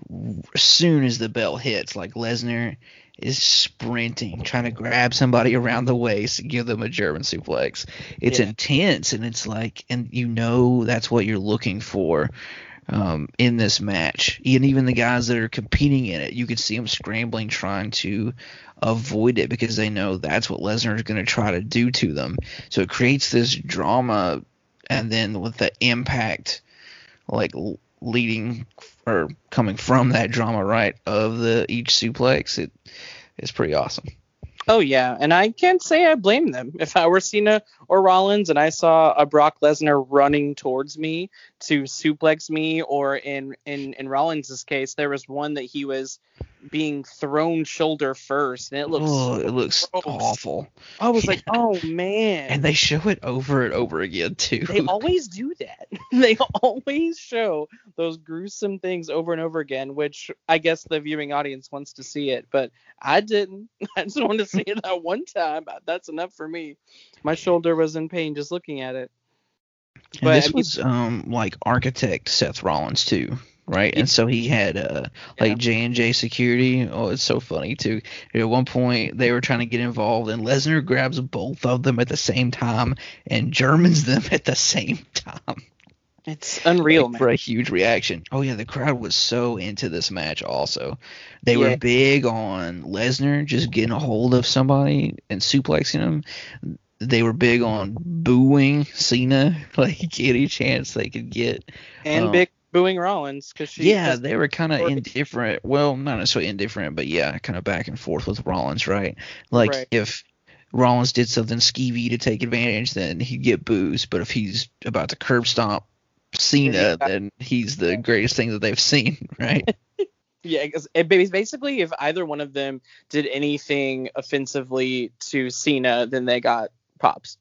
as soon as the bell hits, like Lesnar is sprinting, trying to grab somebody around the waist and give them a German suplex. It's Yeah. intense, and it's like, and you know that's what you're looking for um, in this match. And even the guys that are competing in it, you could see them scrambling, trying to avoid it because they know that's what Lesnar is going to try to do to them. So it creates this drama, and then with the impact, like l- leading or coming from that drama, right, of the each suplex, it it's pretty awesome. Oh yeah, and I can't say I blame them. If I were Cena or Rollins and I saw a Brock Lesnar running towards me to suplex me, or in in in Rollins' case, there was one that he was being thrown shoulder first, and it looks. Oh, it looks gross. awful. I was Yeah. like, oh man. And they show it over and over again too. They always do that. They always show those gruesome things over and over again, which I guess the viewing audience wants to see it, but I didn't. I just wanted to see it that one time. That's enough for me. My shoulder was in pain just looking at it. And But this I mean, was um like architect Seth Rollins too, right? Yeah. And so he had uh like Yeah. J and J security. Oh, it's so funny too. At one point they were trying to get involved, and Lesnar grabs both of them at the same time and Germans them at the same time. it's unreal, Like, man. for a huge reaction. Oh yeah, the crowd was so into this match also. They Yeah. were big on Lesnar just getting a hold of somebody and suplexing him. They were big on booing Cena, like any chance they could get. And um, big booing Rollins because she. Yeah, they were kind of Or- indifferent. Well, not necessarily indifferent, but yeah, kind of back and forth with Rollins, right? Like Right. if Rollins did something skeevy to take advantage, then he'd get boos. But if he's about to curb stomp Cena, Yeah. then he's the greatest thing that they've seen, right? Yeah, because basically, if either one of them did anything offensively to Cena, then they got pops.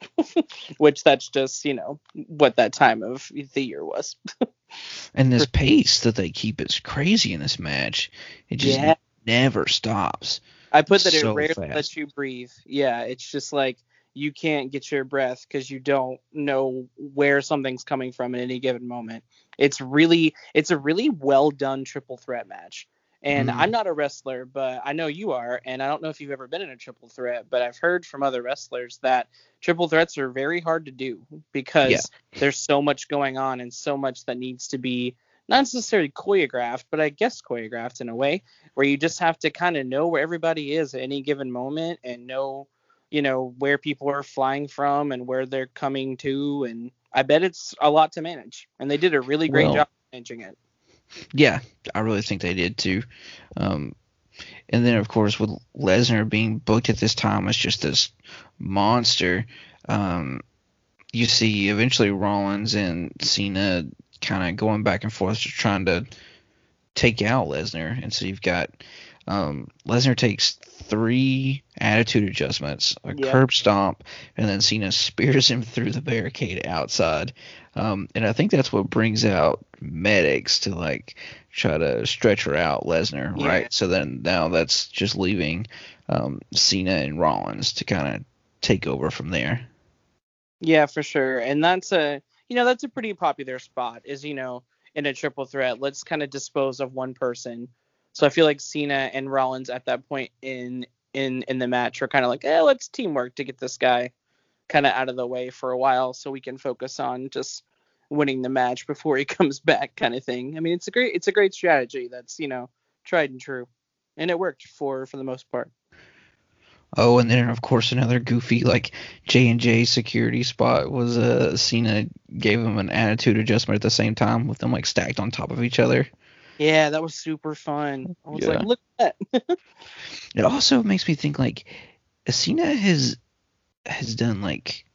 Which that's just, you know, what that time of the year was. And this pace that they keep is crazy in this match. It just Yeah. never stops. I put that So it rarely fast. lets you breathe. Yeah, it's just like you can't get your breath because you don't know where something's coming from at any given moment. It's really, it's a really well done triple threat match. And Mhm. I'm not a wrestler, but I know you are. And I don't know if you've ever been in a triple threat, but I've heard from other wrestlers that triple threats are very hard to do because Yeah. there's so much going on and so much that needs to be not necessarily choreographed, but I guess choreographed in a way where you just have to kind of know where everybody is at any given moment and know, you know, where people are flying from and where they're coming to. And I bet it's a lot to manage. And they did a really great Well, job managing it. Yeah, I really think they did too. Um, and then, of course, with Lesnar being booked at this time as just this monster, um, you see eventually Rollins and Cena kind of going back and forth, just trying to take out Lesnar. And so you've got um, Lesnar takes three attitude adjustments, a Yep. curb stomp, and then Cena spears him through the barricade outside. Um, and I think that's what brings out medics to like try to stretch her out, Lesnar, Yeah. right? So then now that's just leaving um, Cena and Rollins to kind of take over from there. Yeah, for sure. And that's a, you know, that's a pretty popular spot is, you know, in a triple threat, let's kind of dispose of one person. So I feel like Cena and Rollins at that point in in in the match are kind of like, eh, let's teamwork to get this guy kind of out of the way for a while so we can focus on just winning the match before he comes back kind of thing. I mean, it's a great it's a great strategy that's, you know, tried and true. And it worked for for the most part. Oh, and then of course another goofy like J and J security spot was uh Cena gave him an attitude adjustment at the same time with them like stacked on top of each other. Yeah, that was super fun. I was Yeah. like, look at that. It also makes me think like Cena has has done like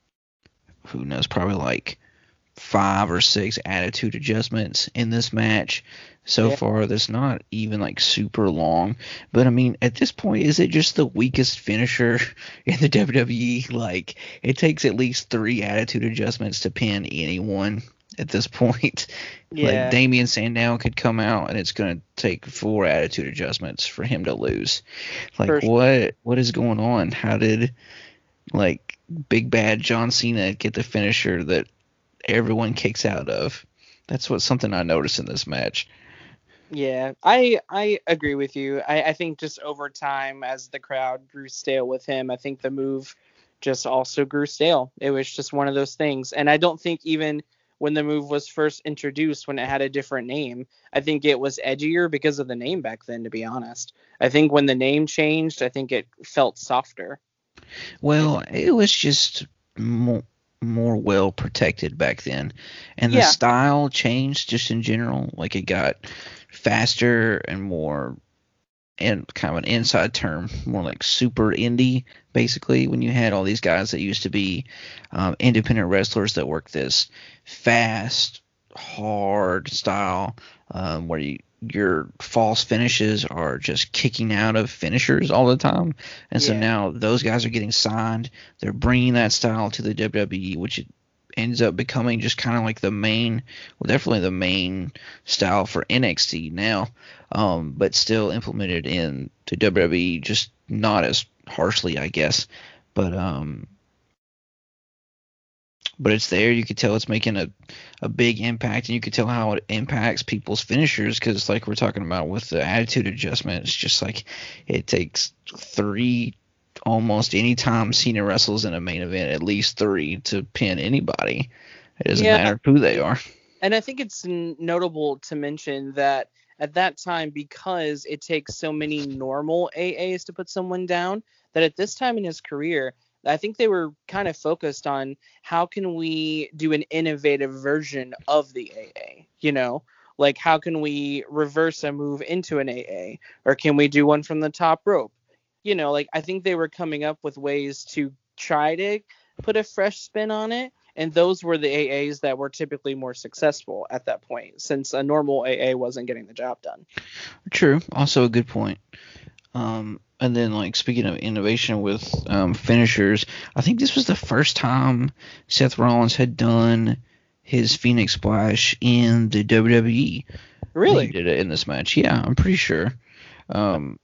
who knows probably like five or six attitude adjustments in this match so Yeah. far. That's not even like super long, but I mean at this point, is it just the weakest finisher in the W W E? Like it takes at least three attitude adjustments to pin anyone at this point. Yeah. Like Damian Sandow could come out and it's going to take four attitude adjustments for him to lose. Like For sure. what what is going on? How did like big bad John Cena get the finisher that everyone kicks out of? That's what something I noticed in this match. Yeah, I I agree with you. I, I think just over time, as the crowd grew stale with him, I think the move just also grew stale. It was just one of those things. And I don't think even when the move was first introduced, when it had a different name, I think it was edgier because of the name back then, to be honest. I think when the name changed, I think it felt softer. Well, it was just more, more well protected back then. And the Yeah. style changed just in general. Like it got faster and more, and kind of an inside term, more like super indie, basically, when you had all these guys that used to be um, independent wrestlers that worked this fast, hard style um, where you, your false finishes are just kicking out of finishers all the time. And so Yeah. now those guys are getting signed. They're bringing that style to the W W E, which it ends up becoming just kind of like the main, well, definitely the main style for N X T now, um, but still implemented in to W W E, just not as harshly, I guess. But um, but it's there. You could tell it's making a, a big impact, and you could tell how it impacts people's finishers because, like we're talking about with the attitude adjustment, it's just like it takes three. Almost any time Cena wrestles in a main event, at least three to pin anybody. It doesn't Yeah. matter who they are. And I think it's n- notable to mention that at that time, because it takes so many normal A As to put someone down, that at this time in his career, I think they were kind of focused on how can we do an innovative version of the A A, you know? Like, how can we reverse a move into an A A? Or can we do one from the top rope? You know, like, I think they were coming up with ways to try to put a fresh spin on it. And those were the A As that were typically more successful at that point, since a normal A A wasn't getting the job done. True. Also a good point. Um, and then, like, speaking of innovation with um, finishers, I think this was the first time Seth Rollins had done his Phoenix Splash in the W W E. Really? He did it in this match. Yeah, I'm pretty sure. Um,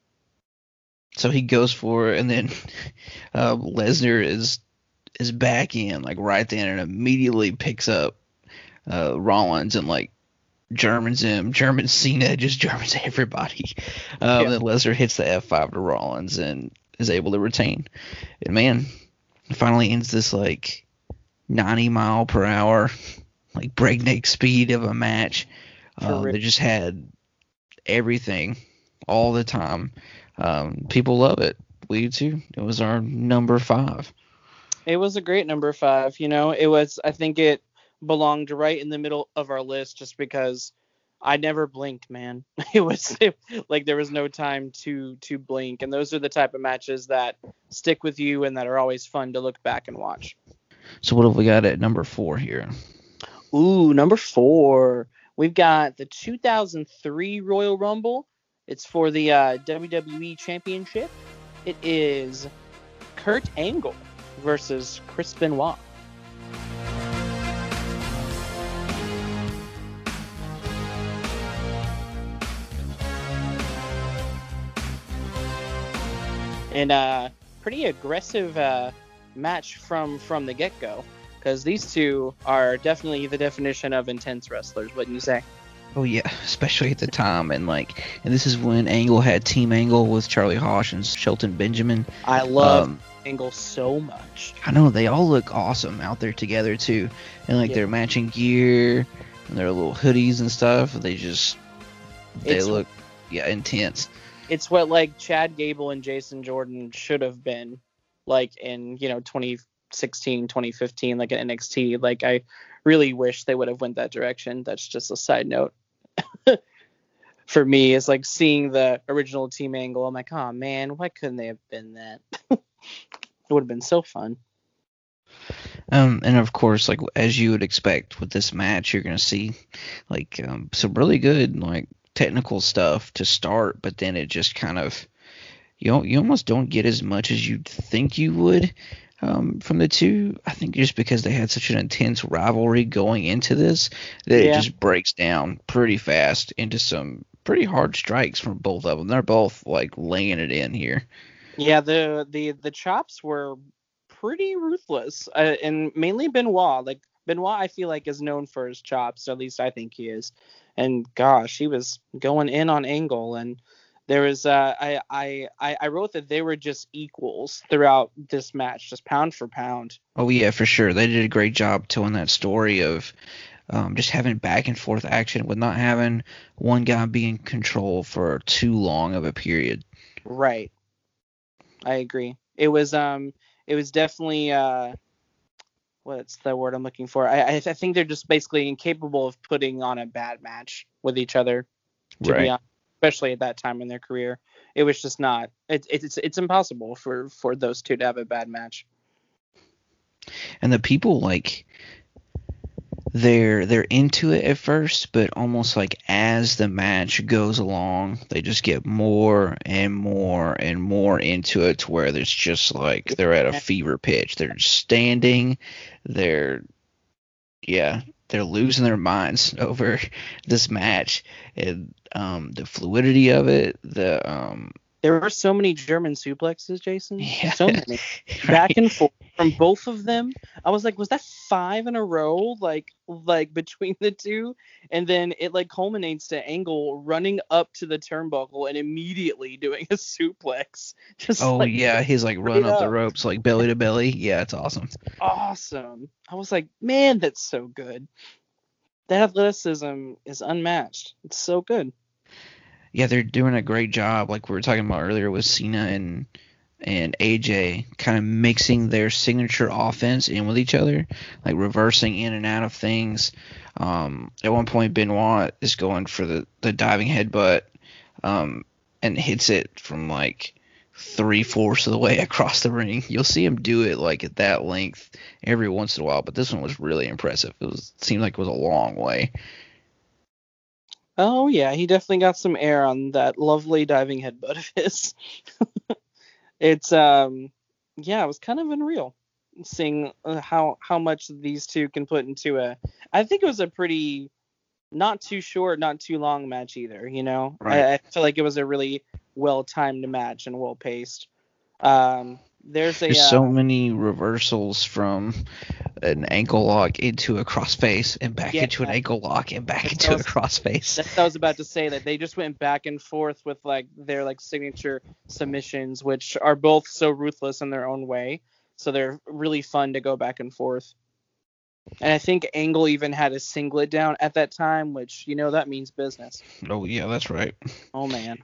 so he goes for it, and then uh, Lesnar is is back in, like, right then, and immediately picks up uh, Rollins and, like, Germans him, German Cena, just Germans everybody. Um, Yeah. Then Lesnar hits the F five to Rollins and is able to retain. And man, it finally ends this like ninety mile per hour, like breakneck speed of a match. For Um, real. that just had everything all the time. Um, people love it. We do too. It was our number five. It was a great number five. You know, it was, I think it belonged right in the middle of our list just because I never blinked, man. It was it, like there was no time to to blink. And those are the type of matches that stick with you and that are always fun to look back and watch. So what have we got at number four here? Ooh, number four. we've got the two thousand three Royal Rumble. It's for the uh, W W E Championship. It is Kurt Angle versus Chris Benoit. And uh, pretty aggressive uh, match from, from the get-go, because these two are definitely the definition of intense wrestlers, wouldn't you say? Oh yeah, especially at the time, and like, and this is when Angle had Team Angle with Charlie Haas and Shelton Benjamin. I love Um, Angle so much. I know they all look awesome out there together too, and like Yeah. their matching gear and their little hoodies and stuff. They just they It's- look yeah intense. It's what like Chad Gable and Jason Jordan should have been, like in you know twenty sixteen, twenty fifteen, like at N X T. Like I really wish they would have went that direction. That's just a side note. For me, it's like seeing the original Team Angle. I'm like, oh man, why couldn't they have been that? It would have been so fun. Um, and of course, like as you would expect with this match, you're gonna see like um, some really good like technical stuff to start, but then it just kind of you don't, you almost don't get as much as you'd think you would um, from the two. I think just because they had such an intense rivalry going into this, that Yeah. it just breaks down pretty fast into some pretty hard strikes from both of them. They're both like laying it in here. Yeah, the the the chops were pretty ruthless, uh, and mainly Benoit. Like Benoit, I feel like is known for his chops. At least I think he is. And gosh, he was going in on Angle, and there was uh, I, I I I wrote that they were just equals throughout this match, just pound for pound. Oh yeah, for sure. They did a great job telling that story of um, just having back and forth action with not having one guy be in control for too long of a period. Right. I agree. It was um it was definitely uh what's the word I'm looking for? I I, I think they're just basically incapable of putting on a bad match with each other. To Right. be honest, especially at that time in their career, it was just not. It, it, it's it's impossible for for those two to have a bad match. And the people like they're they're into it at first, but almost like as the match goes along, they just get more and more and more into it to where there's just like they're at a fever pitch. They're standing, they're yeah, they're losing their minds over this match and um the fluidity of it, the um There were so many German suplexes, Jason. Yeah. So many. Back and forth from both of them. I was like, was that five in a row? Like, like between the two, and then it like culminates to Angle running up to the turnbuckle and immediately doing a suplex. Just oh like, yeah, he's like running up the up. ropes like belly to belly. Yeah, it's awesome. awesome. I was like, man, that's so good. That athleticism is unmatched. It's so good. Yeah, they're doing a great job, like we were talking about earlier with Cena and and A J, kind of mixing their signature offense in with each other, like reversing in and out of things. Um, at one point, Benoit is going for the, the diving headbutt um, and hits it from like three fourths of the way across the ring. You'll see him do it like at that length every once in a while, but this one was really impressive. It was it seemed like it was a long way. Oh yeah, he definitely got some air on that lovely diving headbutt of his. It's um yeah, it was kind of unreal seeing uh, how how much these two can put into a. I think it was a pretty not too short, not too long match either. You know, Right. I, I feel like it was a really well timed match and well paced. Um, there's a There's uh, so many reversals from an ankle lock into a crossface and back Yeah. into an ankle lock and back That into a was- crossface. That's what I was about to say, that they just went back and forth with like their like signature submissions, which are both so ruthless in their own way. So they're really fun to go back and forth. And I think Angle even had a singlet down at that time, which, you know, that means business. Oh yeah, that's right. Oh man.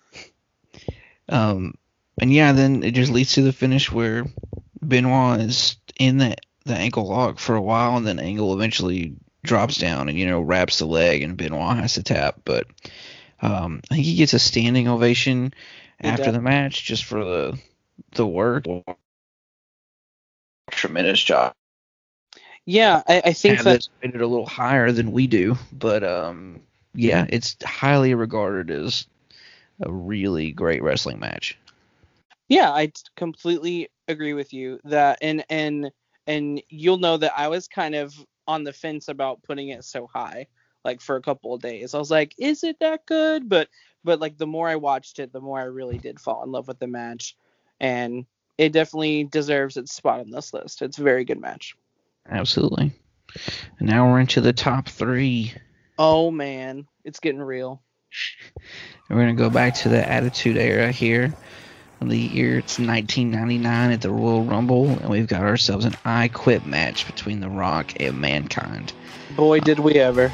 Um, and yeah, then it just leads to the finish where Benoit is in the the ankle lock for a while, and then Angle eventually drops down and you know wraps the leg, and Benoit has to tap. But um, I think he gets a standing ovation He after does. the match just for the the work. Tremendous job. Yeah, I, I think have that. this rated a little higher than we do, but um, yeah, it's highly regarded as a really great wrestling match. Yeah, I t- completely agree with you that, and and and you'll know that I was kind of on the fence about putting it so high, like for a couple of days. I was like, is it that good? But but like the more I watched it, the more I really did fall in love with the match, and it definitely deserves its spot on this list. It's a very good match. Absolutely. And now we're into the top three. Oh man, it's getting real. We're gonna go back to the Attitude Era here. The year it's nineteen ninety-nine at the Royal Rumble, and we've got ourselves an I Quit match between The Rock and Mankind. Boy, did we ever.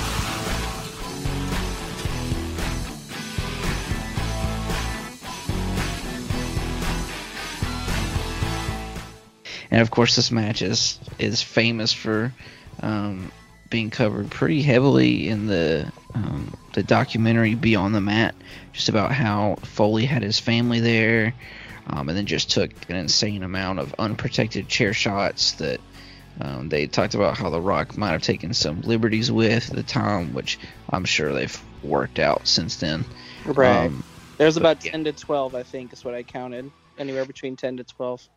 And of course, this match is is famous for um, being covered pretty heavily in the um, the documentary Beyond the Mat, just about how Foley had his family there, um, and then just took an insane amount of unprotected chair shots that um, they talked about how The Rock might have taken some liberties with at the time, which I'm sure they've worked out since then. Right. Um, There's about yeah. ten to twelve, I think, is what I counted. Anywhere between ten to twelve.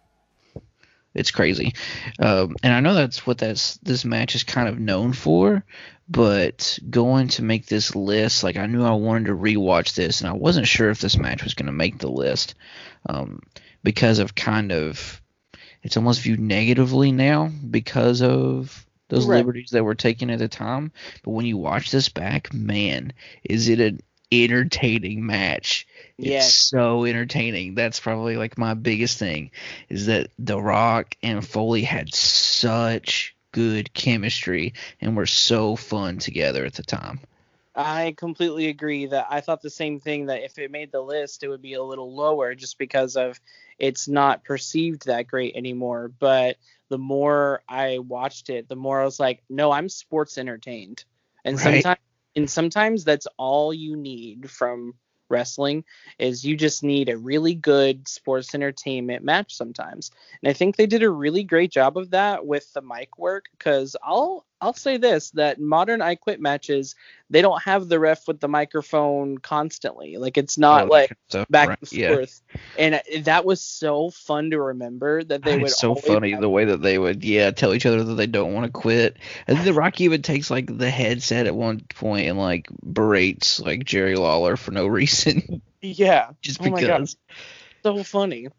It's crazy. Um, and I know that's what that's this match is kind of known for, but going to make this list, like I knew I wanted to rewatch this, and I wasn't sure if this match was going to make the list um, because of kind of it's almost viewed negatively now because of those Right. liberties that were taken at the time. But when you watch this back, man, is it an entertaining match. It's Yes. so entertaining. That's probably like my biggest thing is that The Rock and Foley had such good chemistry and were so fun together at the time. I completely agree that I thought the same thing, that if it made the list, it would be a little lower just because of it's not perceived that great anymore. But the more I watched it, the more I was like, no, I'm sports entertained. And Right. sometimes and sometimes that's all you need from wrestling is you just need a really good sports entertainment match sometimes. And I think they did a really great job of that with the mic work, because I'll I'll say this, that modern I Quit matches, they don't have the ref with the microphone constantly. Like it's not Oh, like so, back right, and yeah. forth. And that was so fun to remember that they would It's so always funny have- the way that they would, yeah, tell each other that they don't want to quit. And then The Rock even takes like the headset at one point and like berates like Jerry Lawler for no reason, yeah. just Oh my God. because. So funny.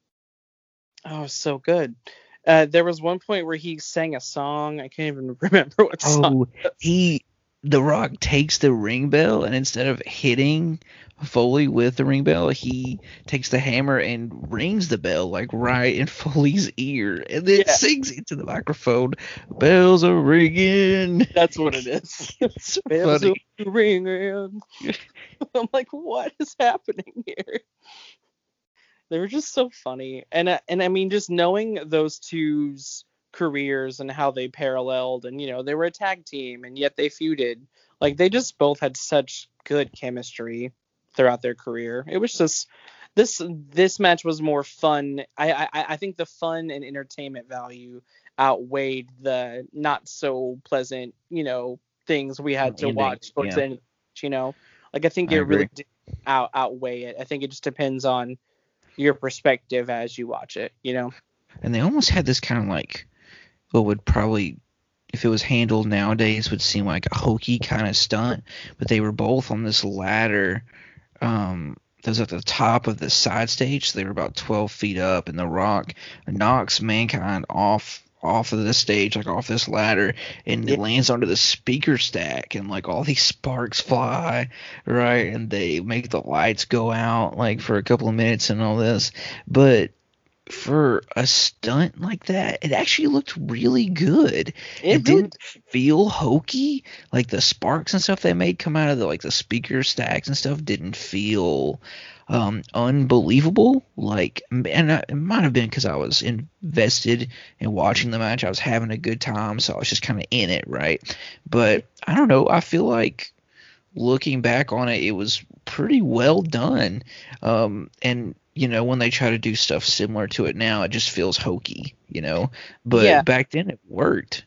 Oh, so good. Uh, there was one point where he sang a song. I can't even remember what song. Oh, he, The Rock takes the ring bell and instead of hitting Foley with the ring bell, he takes the hammer and rings the bell like right in Foley's ear, and then Yeah. sings into the microphone, "Bells are ringing." That's what it is. It's so Bells funny. are ringing. I'm like, what is happening here? They were just so funny, and uh, and I mean, just knowing those two's careers and how they paralleled, and you know, they were a tag team, and yet they feuded. Like they just both had such good chemistry throughout their career. It was just this this match was more fun. I I, I think the fun and entertainment value outweighed the not so pleasant, you know, things we had to Ending, watch towards yeah. the end. You know, like I think I it really agree. did out outweigh it. I think it just depends on your perspective as you watch it, you know. And they almost had this kind of like what would probably, if it was handled nowadays, would seem like a hokey kind of stunt. But they were both on this ladder um, that was at the top of the side stage. So they were about twelve feet up, and The Rock knocks Mankind off off of the stage, like off this ladder, and Yeah. it lands onto the speaker stack, and like all these sparks fly, right? And they make the lights go out like for a couple of minutes and all this. But for a stunt like that, it actually looked really good. It, It really- didn't feel hokey. Like the sparks and stuff they made come out of the like the speaker stacks and stuff didn't feel um unbelievable. Like, and I, it might have been because I was invested in watching the match. I was having a good time, so I was just kind of in it, right? But I don't know. I feel like looking back on it, it was pretty well done. Um, and you know, when they try to do stuff similar to it now, it just feels hokey, you know. But Yeah. back then, it worked.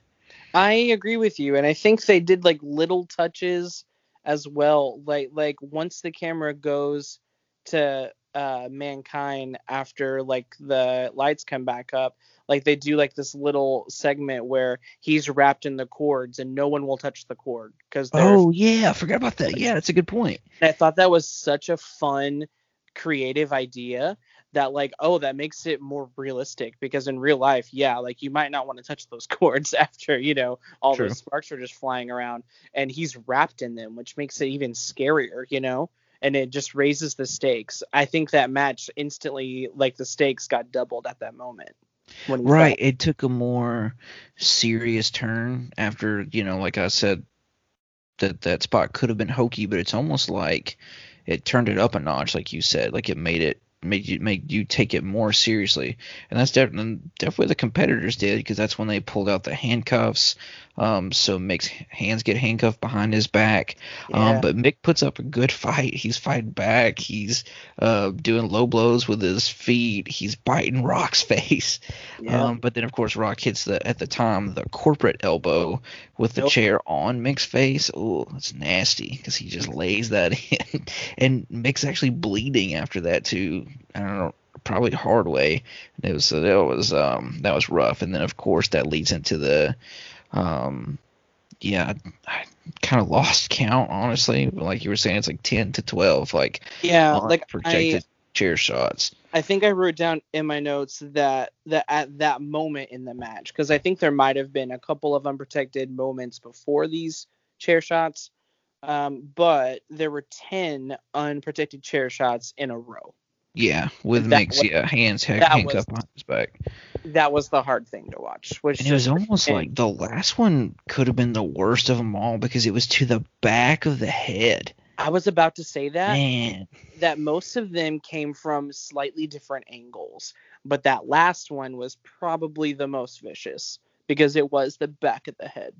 I agree with you, and I think they did like little touches as well. Like like once the camera goes to uh, Mankind after like the lights come back up, like they do like this little segment where he's wrapped in the cords and no one will touch the cord because they're. Oh yeah, I forgot about that. Yeah, that's a good point. I thought that was such a fun, creative idea that like, oh, that makes it more realistic because in real life, yeah, like you might not want to touch those cords after, you know, all True. those sparks are just flying around and he's wrapped in them, which makes it even scarier, you know, and it just raises the stakes. I think that match instantly, like the stakes got doubled at that moment. When he Right, fell. it took a more serious turn after, you know, like I said, that that spot could have been hokey, but it's almost like it turned it up a notch, like you said, like it made it made you made you take it more seriously, and that's definitely definitely the competitors did because that's when they pulled out the handcuffs. Um, so Mick's hands get handcuffed behind his back. Yeah. Um, but Mick puts up a good fight. He's fighting back. He's uh doing low blows with his feet. He's biting Rock's face. Yeah. Um, but then of course Rock hits the at the time the corporate elbow with the Nope. chair on Mick's face. Oh, it's nasty because he just lays that in, and Mick's actually bleeding after that too. I don't know, probably the hard way. It was that was um that was rough, and then of course that leads into the um yeah I kind of lost count honestly. Like you were saying, it's like ten to twelve like Yeah, like projected I, chair shots. I think I wrote down in my notes that that at that moment in the match, because I think there might have been a couple of unprotected moments before these chair shots, um, but there were ten unprotected chair shots in a row. Yeah, with That Mick's was- yeah hands ha- that handcuffed was- behind his back. That was the hard thing to watch. Which And it was just- almost and like the last one could have been the worst of them all because it was to the back of the head. I was about to say that Man, that most of them came from slightly different angles, but that last one was probably the most vicious because it was the back of the head.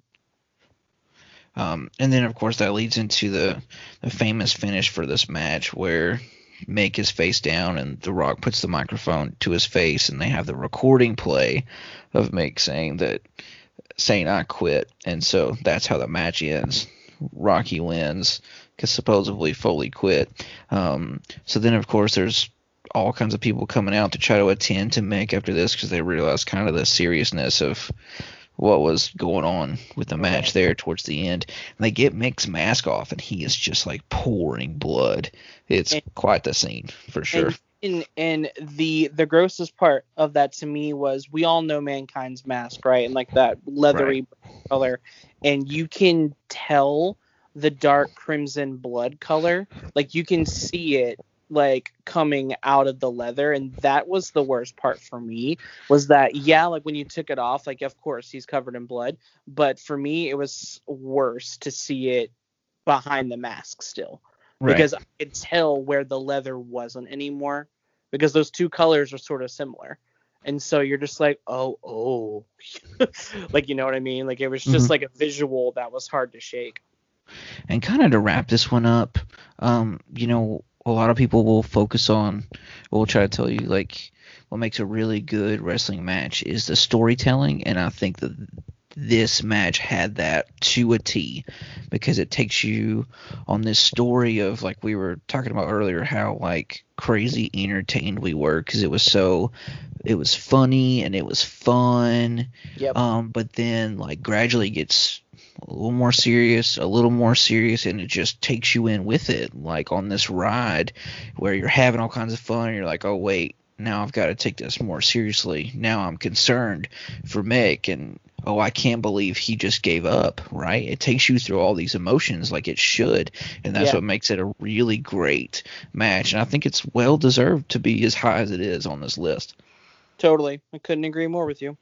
Um, and then of course that leads into the the famous finish for this match where Mick is face down and The Rock puts the microphone to his face and they have the recording play of Mick saying that saying I quit, and so that's how the match ends. Rocky wins because supposedly Foley quit. Um, so then of course there's all kinds of people coming out to try to attend to Mick after this because they realize kind of the seriousness of what was going on with the match there towards the end. And they get Mick's mask off, and he is just like pouring blood. It's And- quite the scene for sure. And, and and the the grossest part of that to me was we all know Mankind's mask, right? And like that leathery color, and you can tell the dark crimson blood color, like you can see it like coming out of the leather, and that was the worst part for me. Was that yeah, like when you took it off, like of course he's covered in blood, but for me it was worse to see it behind the mask still. Right. Because I could tell where the leather wasn't anymore because those two colors are sort of similar. And so you're just like, oh, oh. Like, you know what I mean? Like, it was just Mhm. like a visual that was hard to shake. And kind of to wrap this one up, um, you know, a lot of people will focus on, will try to tell you, like, what makes a really good wrestling match is the storytelling. And I think that this match had that to a T because it takes you on this story of, like we were talking about earlier, how like crazy entertained we were because it was so it was funny and it was fun. Yep. Um, but then like gradually gets a little more serious, a little more serious, and it just takes you in with it, like on this ride where you're having all kinds of fun. And you're like, oh wait, now I've got to take this more seriously. Now I'm concerned for Mick, and oh, I can't believe he just gave up, right? It takes you through all these emotions like it should, and that's Yeah. what makes it a really great match. And I think it's well deserved to be as high as it is on this list. Totally. I couldn't agree more with you.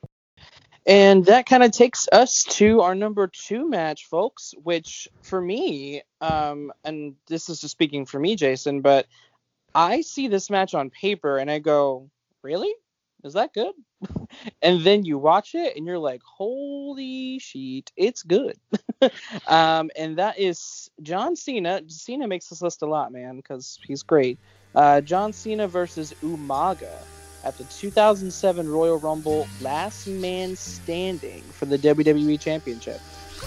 And that kind of takes us to our number two match, folks, which for me, um, and this is just speaking for me, Jason, but I see this match on paper and I go, really? Is that good? And then you watch it and you're like, holy shit, it's good. um, and that is John Cena. Cena makes this list a lot, man, because he's great. Uh, John Cena versus Umaga. at the two thousand seven Royal Rumble Last Man Standing for the W W E Championship.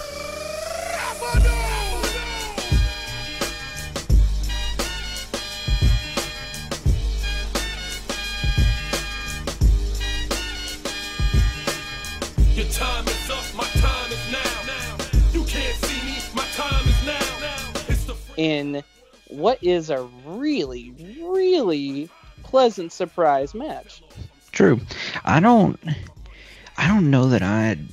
Your time is up, my time is now. You can't see me, my time is now. It's the In what is a really, really pleasant surprise match. True. I don't I don't know that I had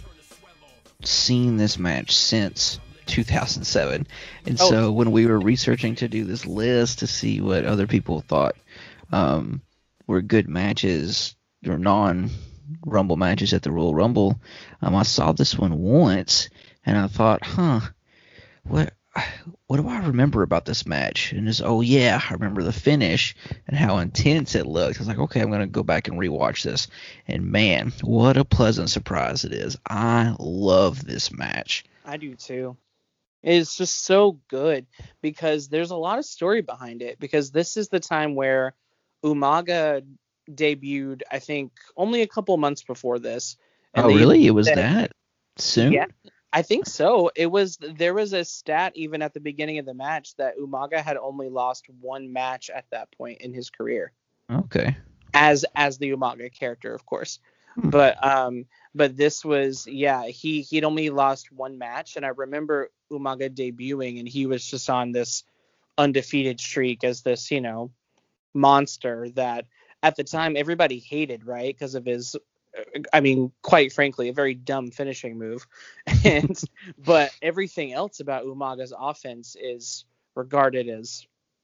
seen this match since two thousand seven. And Oh. so when we were researching to do this list to see what other people thought um, were good matches or non Rumble matches at the Royal Rumble, um, I saw this one once and I thought, huh, what what do I remember about this match? And it's, oh yeah, I remember the finish and how intense it looked. I was like, okay, I'm going to go back and rewatch this. And man, what a pleasant surprise it is. I love this match. I do too. It's just so good because there's a lot of story behind it, because this is the time where Umaga debuted, I think, only a couple months before this. And Oh, they really? It was said- that soon? Yeah. I think so. It was there was a stat even at the beginning of the match that Umaga had only lost one match at that point in his career, Okay. as as the Umaga character, of course. Hmm. But um, but this was yeah he he'd only lost one match, and I remember Umaga debuting, and he was just on this undefeated streak as this you know monster that at the time everybody hated, right, because of his. I mean, quite frankly, a very dumb finishing move. And but everything else about Umaga's offense is regarded as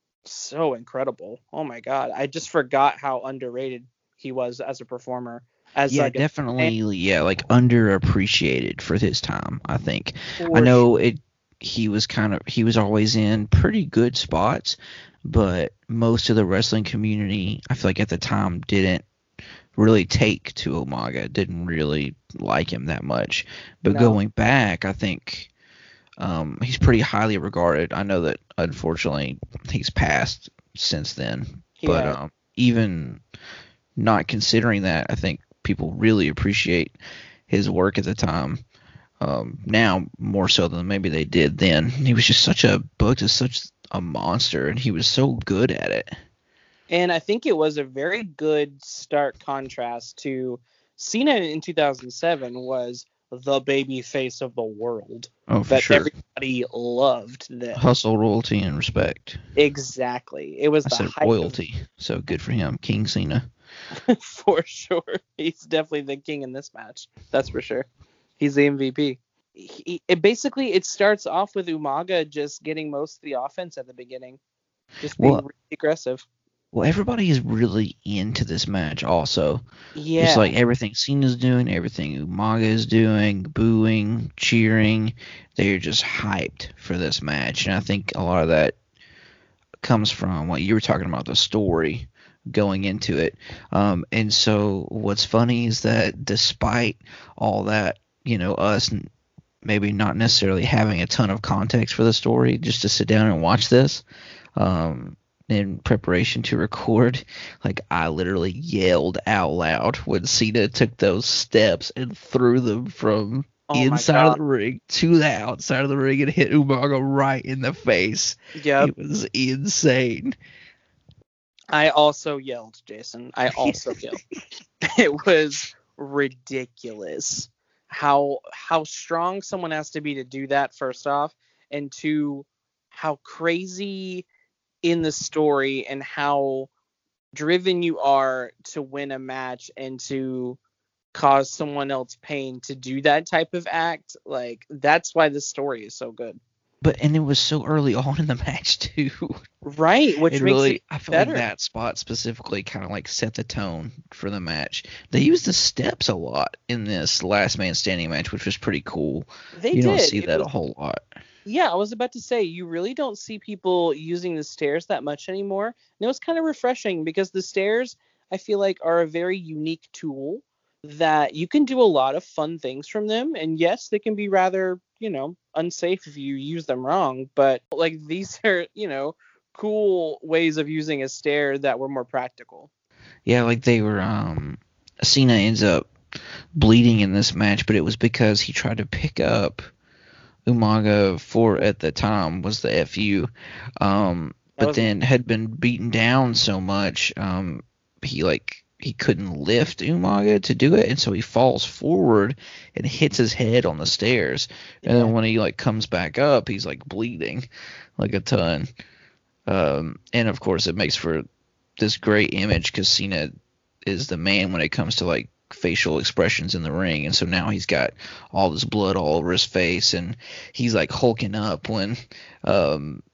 so incredible. Oh my god, I just forgot how underrated he was as a performer. As Yeah, like a- definitely. Yeah, like underappreciated for his time, I think. for I know it. He was kind of he was always in pretty good spots, but most of the wrestling community, I feel like at the time, didn't really take to Umaga, didn't really like him that much. But No. going back, I think um, he's pretty highly regarded. I know that unfortunately he's passed since then, He but has. um, even not considering that, I think people really appreciate his work at the time. Um, now more so than maybe they did then. He was just such a booked as such a monster, and he was so good at it. And I think it was a very good stark contrast to Cena in two thousand seven was the baby face of the world Oh, for that sure. everybody loved. Then Hustle, royalty, and respect. exactly, it was I the said height of- royalty, so good for him, King Cena. for sure. He's definitely the king in this match. That's for sure. He's the M V P. He, it basically it starts off with Umaga just getting most of the offense at the beginning, just being Well- really aggressive. Well, everybody is really into this match also. Yeah, It's like everything Cena's doing, everything Umaga is doing, booing, cheering. They're just hyped for this match. And I think a lot of that comes from what you were talking about, the story going into it. Um, and so what's funny is that despite all that, you know, us n- maybe not necessarily having a ton of context for the story, just to sit down and watch this, um, in preparation to record, like I literally yelled out loud when Cena took those steps and threw them from Oh my inside of God. the ring to the outside of the ring and hit Umaga right in the face. Yep. It was insane. I also yelled, Jason. I also yelled. It was ridiculous how how strong someone has to be to do that, first off, and two, how crazy in the story and how driven you are to win a match and to cause someone else pain to do that type of act. Like, that's why the story is so good. But and it was so early on in the match too. Right, which it makes really, it I feel better. like that spot specifically kind of like set the tone for the match. They used the steps a lot in this Last Man Standing match, which was pretty cool. They you did. don't see It that was- a whole lot. Yeah, I was about to say, you really don't see people using the stairs that much anymore. And it was kind of refreshing because the stairs, I feel like, are a very unique tool that you can do a lot of fun things from them. And yes, they can be rather, you know, unsafe if you use them wrong. But like these are, you know, cool ways of using a stair that were more practical. Yeah, like they were. Um, Cena ends up bleeding in this match, but it was because he tried to pick up Umaga for at the time was the F U, um, That but was then had been beaten down so much, um, he like he couldn't lift Umaga to do it, and so he falls forward and hits his head on the stairs, and Yeah. then when he like comes back up, he's like bleeding like a ton, um, and of course it makes for this great image because Cena is the man when it comes to like facial expressions in the ring, and so now he's got all this blood all over his face, and he's like hulking up when um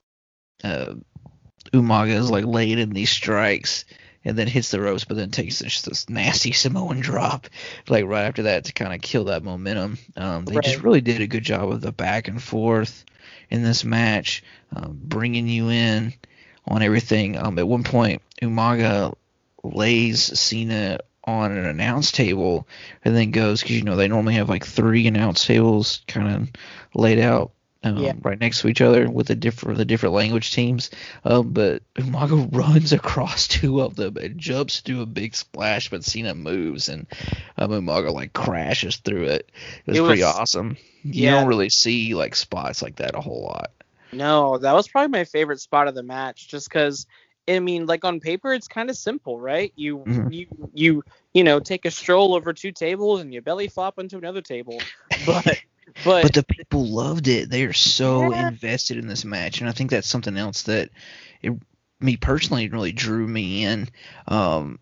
uh Umaga is like laid in these strikes and then hits the ropes, but then takes this, this nasty Samoan drop like right after that to kind of kill that momentum. Um, they just Right. really did a good job of the back and forth in this match, um, bringing you in on everything. Um, at one point, Umaga lays Cena on an announce table and then goes, because you know they normally have like three announce tables kind of laid out um, Yeah. right next to each other with the different the different language teams. Um, but Umaga runs across two of them and jumps to a big splash, but Cena moves and um, Umaga like crashes through it. It was, It pretty was- awesome. You yeah. don't really see like spots like that a whole lot. No, that was probably my favorite spot of the match, just because. I mean, like on paper, it's kind of simple, right? You Mhm. you you you know take a stroll over two tables and you belly flop into another table, but but, But the people loved it. They are so Yeah. invested in this match, and I think that's something else that it, me personally really drew me in. Um,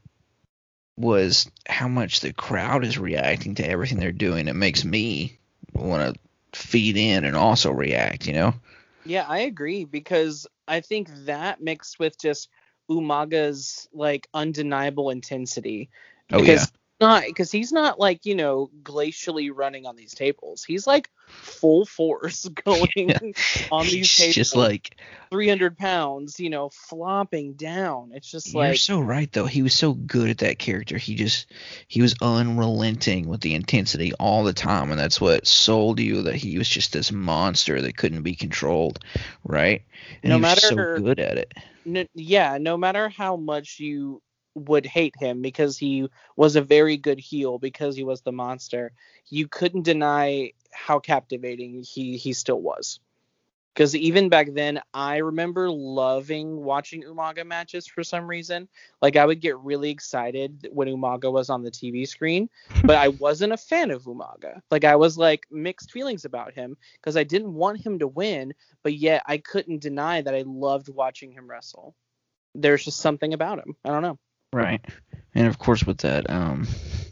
was how much the crowd is reacting to everything they're doing. It makes me want to feed in and also react. You know? yeah, I agree, because I think that mixed with just Umaga's like undeniable intensity, Oh because yeah. not because he's not like you know glacially running on these tables. He's like full force going Yeah. on these He's tables. just like three hundred pounds, you know, flopping down. It's just you're like, so right though. He was so good at that character. He just he was unrelenting with the intensity all the time, and that's what sold you that he was just this monster that couldn't be controlled, right? And No he was matter- so good at it. n- yeah, no matter how much you would hate him because he was a very good heel, because he was the monster, you couldn't deny how captivating he he still was. Because even back then, I remember loving watching Umaga matches for some reason. Like, I would get really excited when Umaga was on the T V screen, but I wasn't a fan of Umaga. Like, I was like mixed feelings about him because I didn't want him to win, but yet I couldn't deny that I loved watching him wrestle. There's just something about him. I don't know. Right. And of course with that um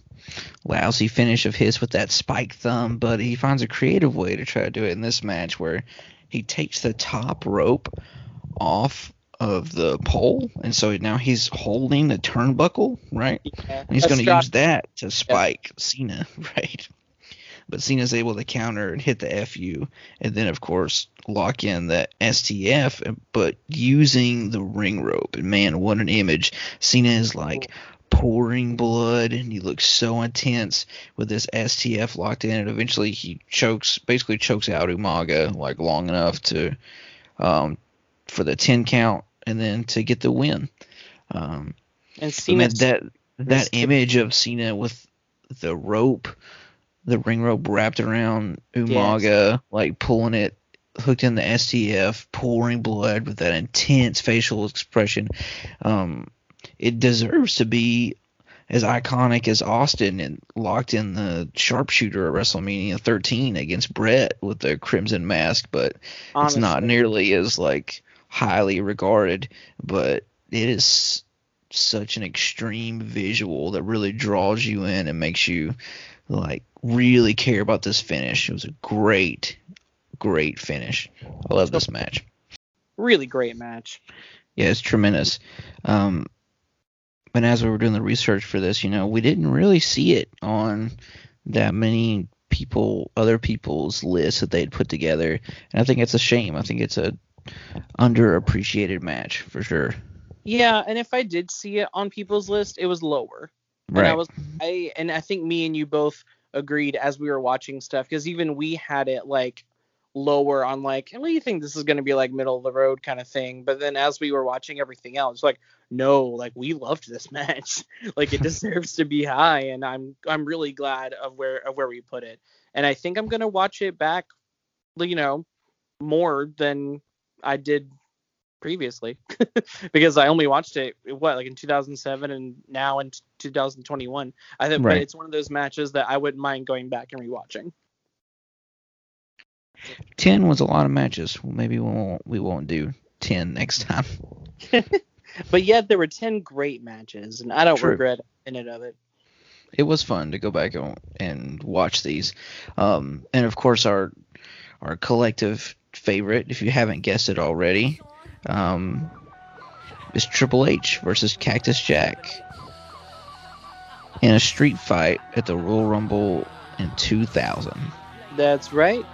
lousy finish of his with that spike thumb, but he finds a creative way to try to do it in this match where he takes the top rope off of the pole, and so now he's holding the turnbuckle, right? Yeah. And he's A going to strap- use that to spike Cena, right? But Cena's able to counter and hit the F U, and then of course lock in the S T F, but using the ring rope. And man, what an image! Cena is like pouring blood, and he looks so intense with this S T F locked in, and eventually he chokes, basically chokes out Umaga like long enough to, um, for the ten count, and then to get the win. Um, And I mean, Cena. that that image of Cena with the rope, the ring rope wrapped around Umaga, like pulling it, hooked in the S T F, pouring blood with that intense facial expression. Um, it deserves to be as iconic as Austin and locked in the sharpshooter at WrestleMania thirteen against Brett with the crimson mask, but it's not honestly. nearly as like highly regarded. But it is such an extreme visual that really draws you in and makes you like really care about this finish. It was a great, great finish. I love this match. Really great match. Yeah, it's tremendous. Um, and as we were doing the research for this, you know, we didn't really see it on that many people, other people's lists that they had put together, and I think it's a shame. I think it's a underappreciated match for sure. Yeah, and if I did see it on people's list, it was lower. And I Right. was I and I think me and you both agreed as we were watching stuff, because even we had it like lower on like, well, you think this is going to be like middle of the road kind of thing. But then as we were watching everything else, like, no, like we loved this match. Like it deserves to be high, and I'm I'm really glad of where of where we put it. And I think I'm gonna watch it back, you know, more than I did previously because I only watched it what like in two thousand seven and now in two thousand twenty-one. I think Right. it's one of those matches that I wouldn't mind going back and rewatching. ten was a lot of matches. Well, maybe we won't we won't do ten next time. But yet there were ten great matches, and I don't True. regret a minute of it. It was fun to go back and, and watch these. Um, and of course, our our collective favorite, if you haven't guessed it already, um, is Triple H versus Cactus Jack in a street fight at the Royal Rumble in two thousand. That's right.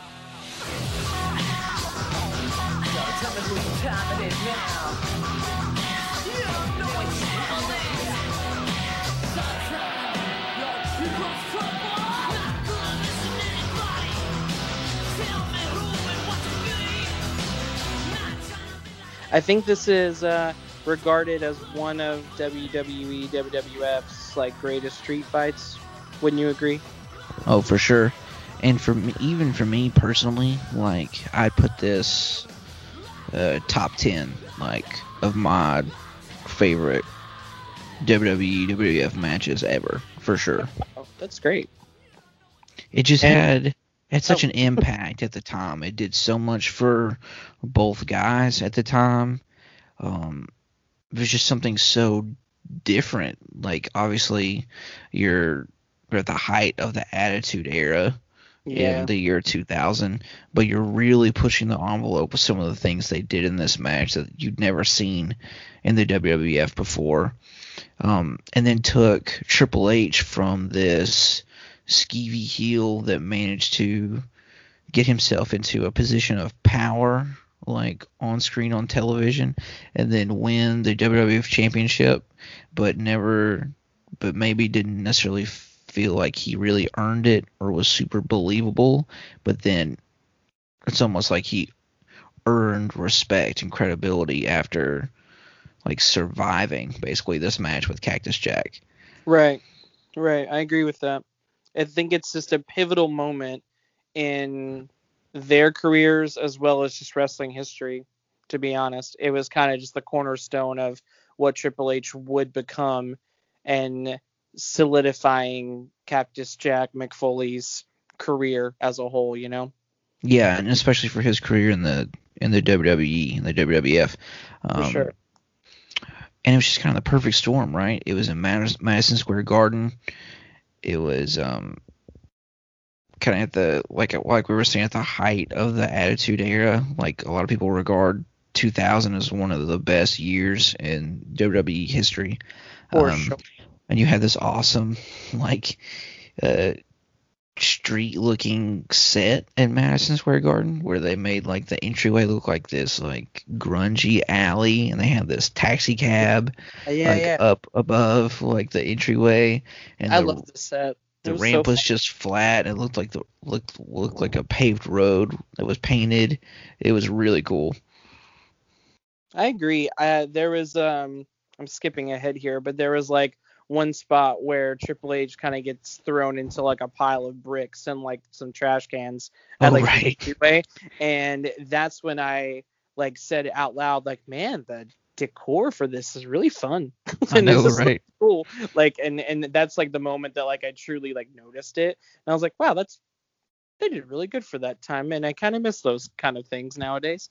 I think this is uh, regarded as one of W W E, W W F's like greatest street fights. Wouldn't you agree? Oh, for sure. And for me, even for me personally, like I put this uh, top ten, like of my favorite W W E, W W F matches ever, for sure. Oh, that's great. It just And- had had such Oh. an impact at the time. It did so much for both guys at the time. Um, it was just something so different. Like obviously, you're you're at the height of the Attitude Era Yeah. in the year two thousand, but you're really pushing the envelope with some of the things they did in this match that you'd never seen in the W W F before. Um, and then took Triple H from this skeevy heel that managed to get himself into a position of power, like on screen on television, and then win the W W F championship, but never, but maybe didn't necessarily feel like he really earned it or was super believable. But then it's almost like he earned respect and credibility after like surviving basically this match with Cactus Jack. Right. Right. I agree with that. I think it's just a pivotal moment in their careers as well as just wrestling history, to be honest. It was kind of just the cornerstone of what Triple H would become and solidifying Cactus Jack McFoley's career as a whole, you know? Yeah, and especially for his career in the in the W W E and the W W F. Um, For sure. And it was just kind of the perfect storm, right? It was in Madis- Madison Square Garden. It was um, kind of at the like like we were saying at the height of the Attitude Era. Like a lot of people regard two thousand as one of the best years in W W E history. For Um, sure. And you had this awesome like uh, street looking set in Madison Square Garden where they made like the entryway look like this like grungy alley, and they had this taxi cab Yeah, like yeah. up above like the entryway, and I the, love the set. It the was ramp so was just flat. It looked like the looked looked like a paved road that was painted. It was really cool. I agree. Uh, there was um, I'm skipping ahead here, but there was like one spot where Triple H kind of gets thrown into like a pile of bricks and like some trash cans at Oh, like right. the freeway, and that's when I like said out loud, like, man, the decor for this is really fun. I And know, this is, like, right? cool. Like, and and that's like the moment that like I truly like noticed it, and I was like, wow, that's they did really good for that time, and I kind of miss those kind of things nowadays.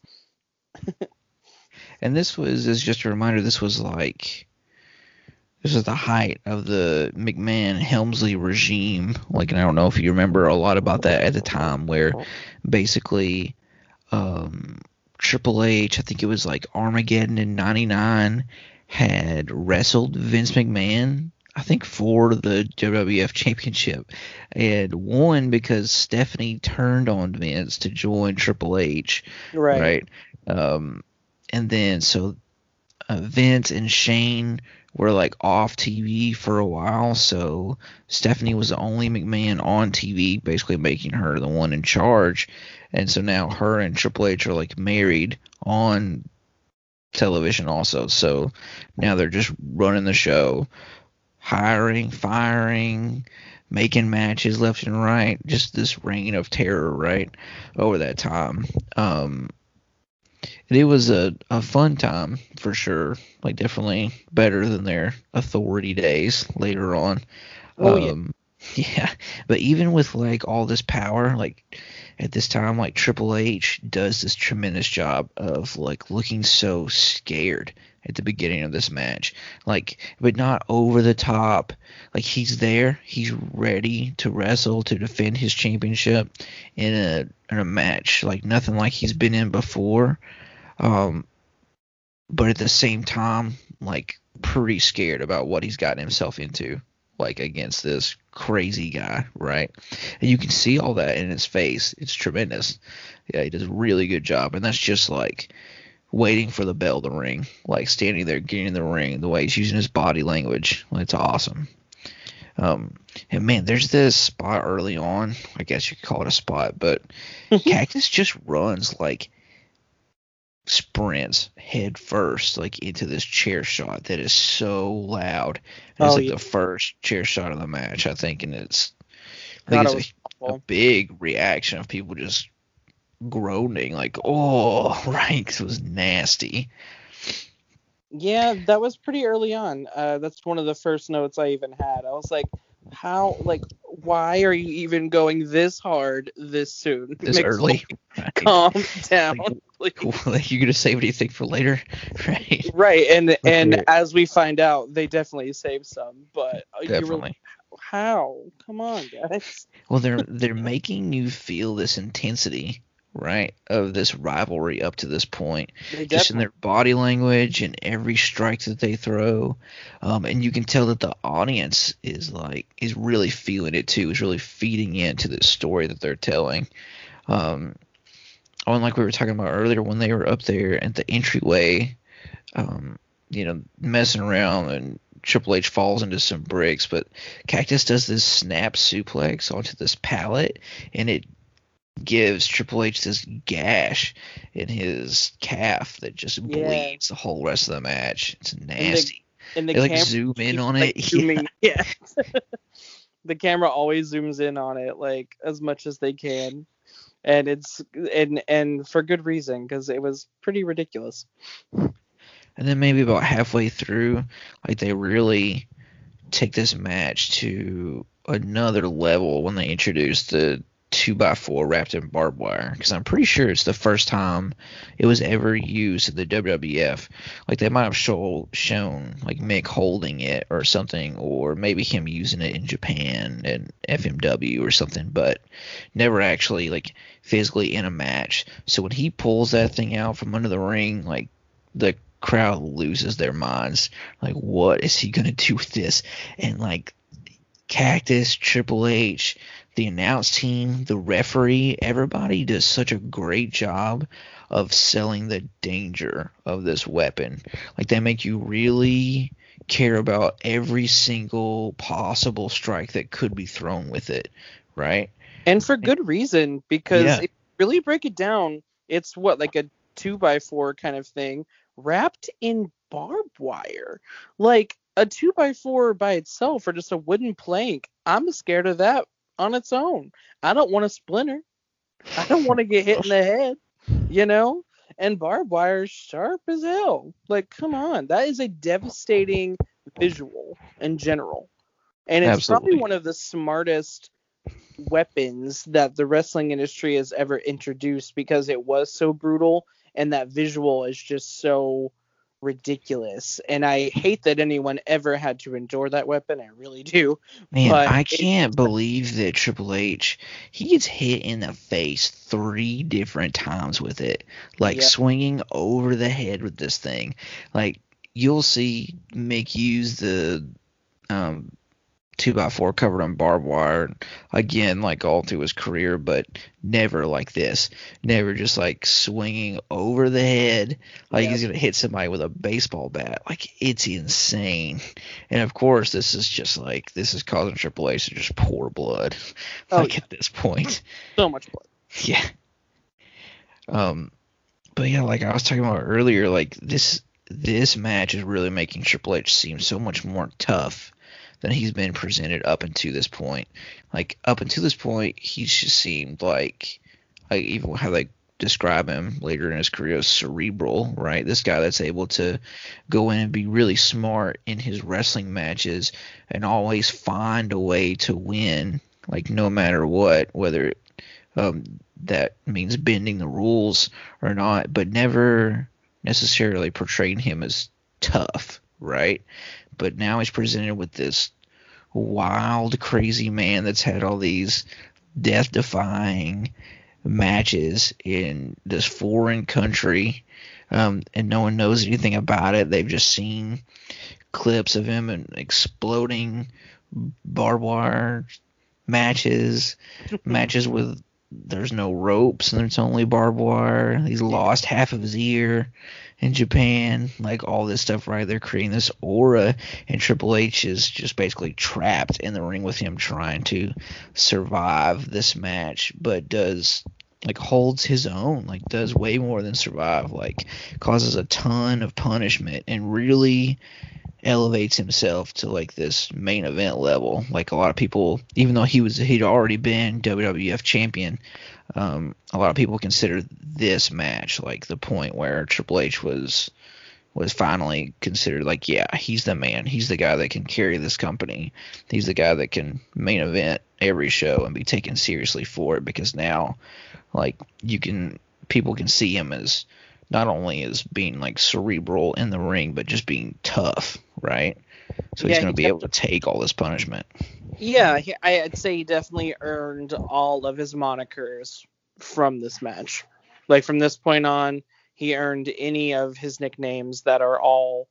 And this was is just a reminder. This was like this is the height of the McMahon Helmsley regime. Like, and I don't know if you remember a lot about that at the time, where basically um, Triple H, I think it was like Armageddon in ninety-nine, had wrestled Vince McMahon, I think, for the W W F Championship, and won because Stephanie turned on Vince to join Triple H. Right. Right. Um, and then so uh, Vince and Shane were like off T V for a while, so Stephanie was the only McMahon on T V, basically making her the one in charge. And so now her and Triple H are like married on television also. So now they're just running the show, hiring, firing, making matches left and right. Just this reign of terror, right, over that time. Um, it was a, a fun time for sure. Like definitely better than their authority days later on. Oh, um, yeah. yeah. But even with like all this power, like at this time, like Triple H does this tremendous job of like looking so scared at the beginning of this match, like, but not over the top. Like he's there, he's ready to wrestle, to defend his championship in a in a match like nothing like he's been in before. Um, but at the same time, like pretty scared about what he's gotten himself into, like against this crazy guy, right? And you can see all that in his face. It's tremendous. Yeah, he does a really good job, and that's just like waiting for the bell to ring, like standing there getting in the ring, the way he's using his body language. It's awesome. Um, and man, there's this spot early on, I guess you could call it a spot, but Cactus just runs like sprints head first like into this chair shot that is so loud. And it's Oh, like yeah. the first chair shot of the match, I think, and it's I God, think it it's was a, a big reaction of people just groaning like, oh, right, 'cause it was nasty. Yeah, that was pretty early on. Uh, that's one of the first notes I even had. I was like, how, like, why are you even going this hard this soon? This Mix- early. Right. Calm down. Like, Like, like, you're gonna save anything for later, right? right, and and we're- as we find out, they definitely saved some, but you were Definitely. like, how? Come on, guys. Well, they're they're making you feel this intensity, right, of this rivalry up to this point, They just in definitely, their body language and every strike that they throw, um, and you can tell that the audience is like is really feeling it too, is really feeding into the story that they're telling. Um, oh, and like we were talking about earlier, when they were up there at the entryway, um, you know, messing around, and Triple H falls into some bricks, but Cactus does this snap suplex onto this pallet, and it gives Triple H this gash in his calf that just Yeah. bleeds the whole rest of the match. It's nasty. and the They like camera zoom in keeps, on like, it. zooming- yeah. The camera always zooms in on it like as much as they can, and it's and and for good reason, because it was pretty ridiculous. And then maybe about halfway through, like they really take this match to another level when they introduce the two by four wrapped in barbed wire, because I'm pretty sure it's the first time it was ever used in the W W F. Like they might have show, shown like Mick holding it or something, or maybe him using it in Japan and F M W or something, but never actually like physically in a match. So when he pulls that thing out from under the ring, like the crowd loses their minds. Like, what is he gonna do with this? And like Cactus, Triple H, the announce team, the referee, everybody does such a great job of selling the danger of this weapon. Like they make you really care about every single possible strike that could be thrown with it, right? And for good reason, because Yeah. if you really break it down, it's what, like a two by four kind of thing wrapped in barbed wire. Like a two by four by itself, or just a wooden plank, I'm scared of that on its own. I don't want to splinter. I don't want to get hit in the head, you know? And barbed wire is sharp as hell. Like, come on. That is a devastating visual in general. And it's Absolutely. probably one of the smartest weapons that the wrestling industry has ever introduced, because it was so brutal and that visual is just so ridiculous. And I hate that anyone ever had to endure that weapon. I really do. Man, But I it- can't believe that Triple H, he gets hit in the face three different times with it, like Yeah. swinging over the head with this thing. Like you'll see Mick use the um, two by four covered in barbed wire again, like all through his career, but never like this. Never just like swinging over the head like Yep. he's gonna hit somebody with a baseball bat. Like, it's insane. And of course, this is just like this is causing Triple H to just pour blood. Oh, like yeah. at this point. So much blood. Yeah. Um, but yeah, like I was talking about earlier, like this this match is really making Triple H seem so much more tough than he's been presented up until this point. Like up until this point, he's just seemed like, like even how they describe him later in his career as cerebral, right? This guy that's able to go in and be really smart in his wrestling matches and always find a way to win, like no matter what, whether um, that means bending the rules or not, but never necessarily portraying him as tough, right? But now he's presented with this wild, crazy man that's had all these death-defying matches in this foreign country, um, and no one knows anything about it. They've just seen clips of him and exploding barbed wire matches, matches with there's no ropes and there's only barbed wire. He's lost half of his ear in Japan, like all this stuff, right? They're creating this aura, and Triple H is just basically trapped in the ring with him trying to survive this match, but does like holds his own, like does way more than survive, like causes a ton of punishment and really elevates himself to like this main event level. Like a lot of people, even though he was he'd already been W W F champion, um, a lot of people consider this match like the point where Triple H was was finally considered like, yeah, he's the man. He's the guy that can carry this company. He's the guy that can main event every show and be taken seriously for it, because now like you can people can see him as not only as being like cerebral in the ring, but just being tough, right? So he's Yeah, going to he be able to take all this punishment. Yeah, he, I'd say he definitely earned all of his monikers from this match. Like from this point on, he earned any of his nicknames that are all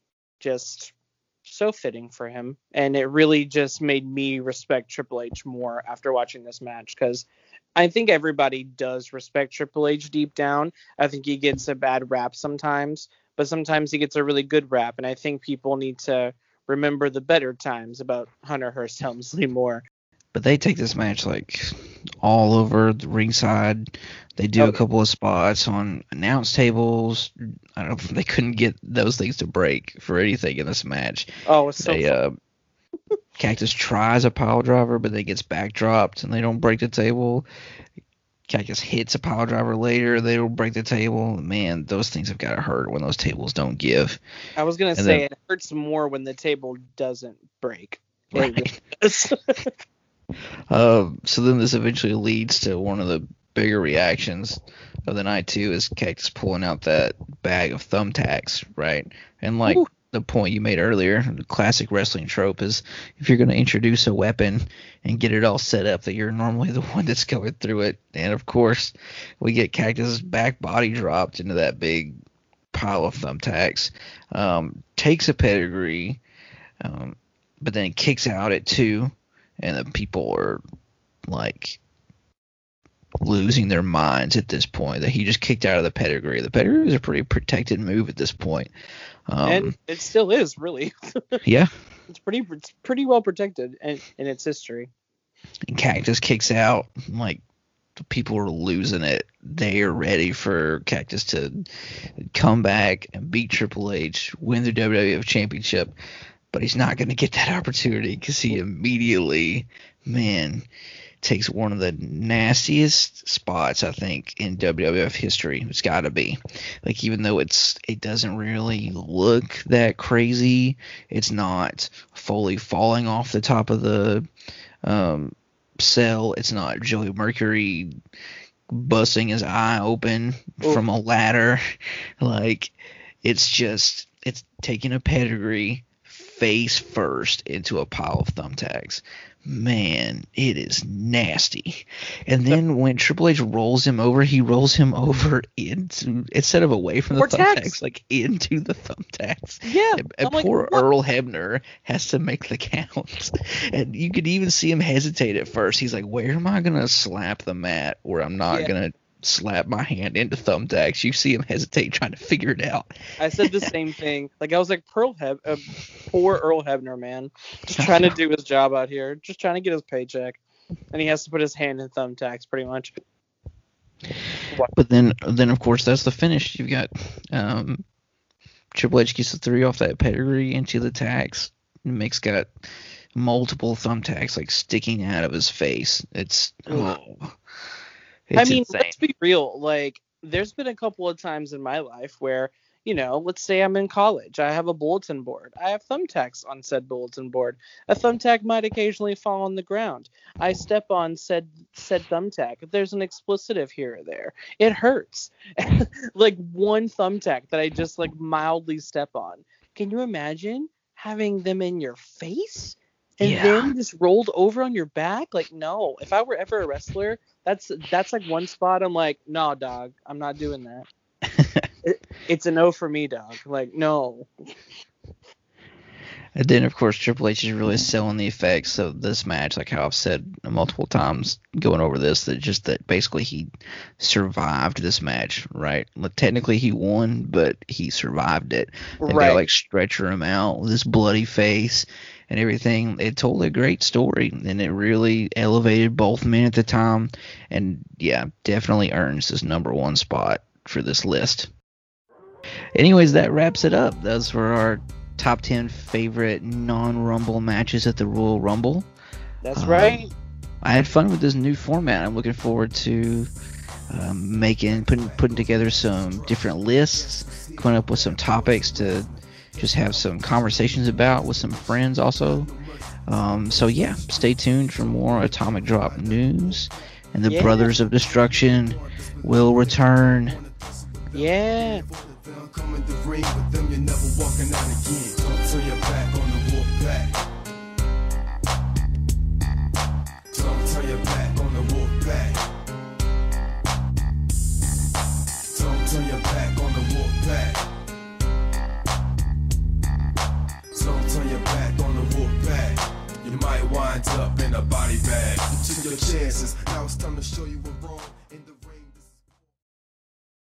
just so fitting for him. And it really just made me respect Triple H more after watching this match, because I think everybody does respect Triple H deep down. I think he gets a bad rap sometimes, but sometimes he gets a really good rap. And I think people need to remember the better times about Hunter Hearst Helmsley more. But they take this match like all over the ringside. They do Oh, a couple of spots on announce tables. I don't know, they couldn't get those things to break for anything in this match. Oh, it's so They fun. uh, Cactus tries a pile driver, but they gets backdropped and they don't break the table. Cactus hits a pile driver later, they don't break the table. Man, those things have got to hurt when those tables don't give. I was going to and say then- it hurts more when the table doesn't break. It Right. really does. Um, so then this eventually leads to one of the bigger reactions of the night too, is Cactus pulling out that bag of thumbtacks, right? And like Ooh. the point you made earlier, the classic wrestling trope is if you're going to introduce a weapon and get it all set up, that you're normally the one that's going through it. And of course, we get Cactus's back body dropped into that big pile of thumbtacks, um, takes a pedigree, um, but then he kicks out at two. And the people are like losing their minds at this point that he just kicked out of the pedigree. The pedigree is a pretty protected move at this point. Um, And it still is, really. yeah, It's pretty it's pretty well protected in, in its history. and Cactus kicks out. Like the people are losing it. They are ready for Cactus to come back and beat Triple H, win the W W F Championship. But he's not going to get that opportunity because he immediately, man, takes one of the nastiest spots, I think, in W W F history. It's got to be. Like, even though it's it doesn't really look that crazy, it's not fully falling off the top of the um, cell. It's not Joey Mercury busting his eye open Ooh. from a ladder. Like, it's just, it's taking a pedigree, face first into a pile of thumbtacks. Man, it is nasty. And then when Triple H rolls him over, he rolls him over into, instead of away from the Or thumbtacks, tacks. like into the thumbtacks. Yeah, And, and I'm like, poor what? Earl Hebner has to make the count. And you could even see him hesitate at first. He's like, where am I going to slap the mat where I'm not Yeah. going to slap my hand into thumbtacks? You see him hesitate trying to figure it out. I said the same thing. Like I was like, Pearl Heb- uh, poor Earl Hebner, man, just trying to do his job out here, just trying to get his paycheck, and he has to put his hand in thumbtacks, pretty much. But then, then of course, that's the finish. You've got um, Triple H gets the three off that pedigree into the tacks. Mick's got multiple thumbtacks like sticking out of his face. It's oh, it's I mean, insane. let's be real. Like, there's been a couple of times in my life where, you know, let's say I'm in college. I have a bulletin board. I have thumbtacks on said bulletin board. A thumbtack might occasionally fall on the ground. I step on said said thumbtack. If there's an explicitive here or there, it hurts. Like one thumbtack that I just like mildly step on. Can you imagine having them in your face? And Yeah. then just rolled over on your back? Like, no. If I were ever a wrestler, that's that's like one spot I'm like, no, dog, I'm not doing that. it, it's a no for me, dog. Like, no. And then, of course, Triple H is really selling the effects of this match, like how I've said multiple times going over this, that just that basically he survived this match, right? Like, technically he won, but he survived it. And Right. they like stretcher him out with this bloody face and everything. It told a great story, and it really elevated both men at the time. And yeah, definitely earns this number one spot for this list. Anyways, that wraps it up. Those were our top ten favorite non-Rumble matches at the Royal Rumble. That's Um, right. I had fun with this new format. I'm looking forward to um, making putting putting together some different lists, coming up with some topics to just have some conversations about with some friends also. Um, so yeah, stay tuned for more Atomic Drop news, and the Yeah. Brothers of Destruction will return. Yeah. Come in the ring with them, you're never walking out again. Don't turn your back on the wolf pack. Don't turn your back on the wolf pack. Don't turn your back on the wolf pack. Don't turn your back on the wolf pack. You might wind up in a body bag. You took your chances, now it's time to show you were wrong. In the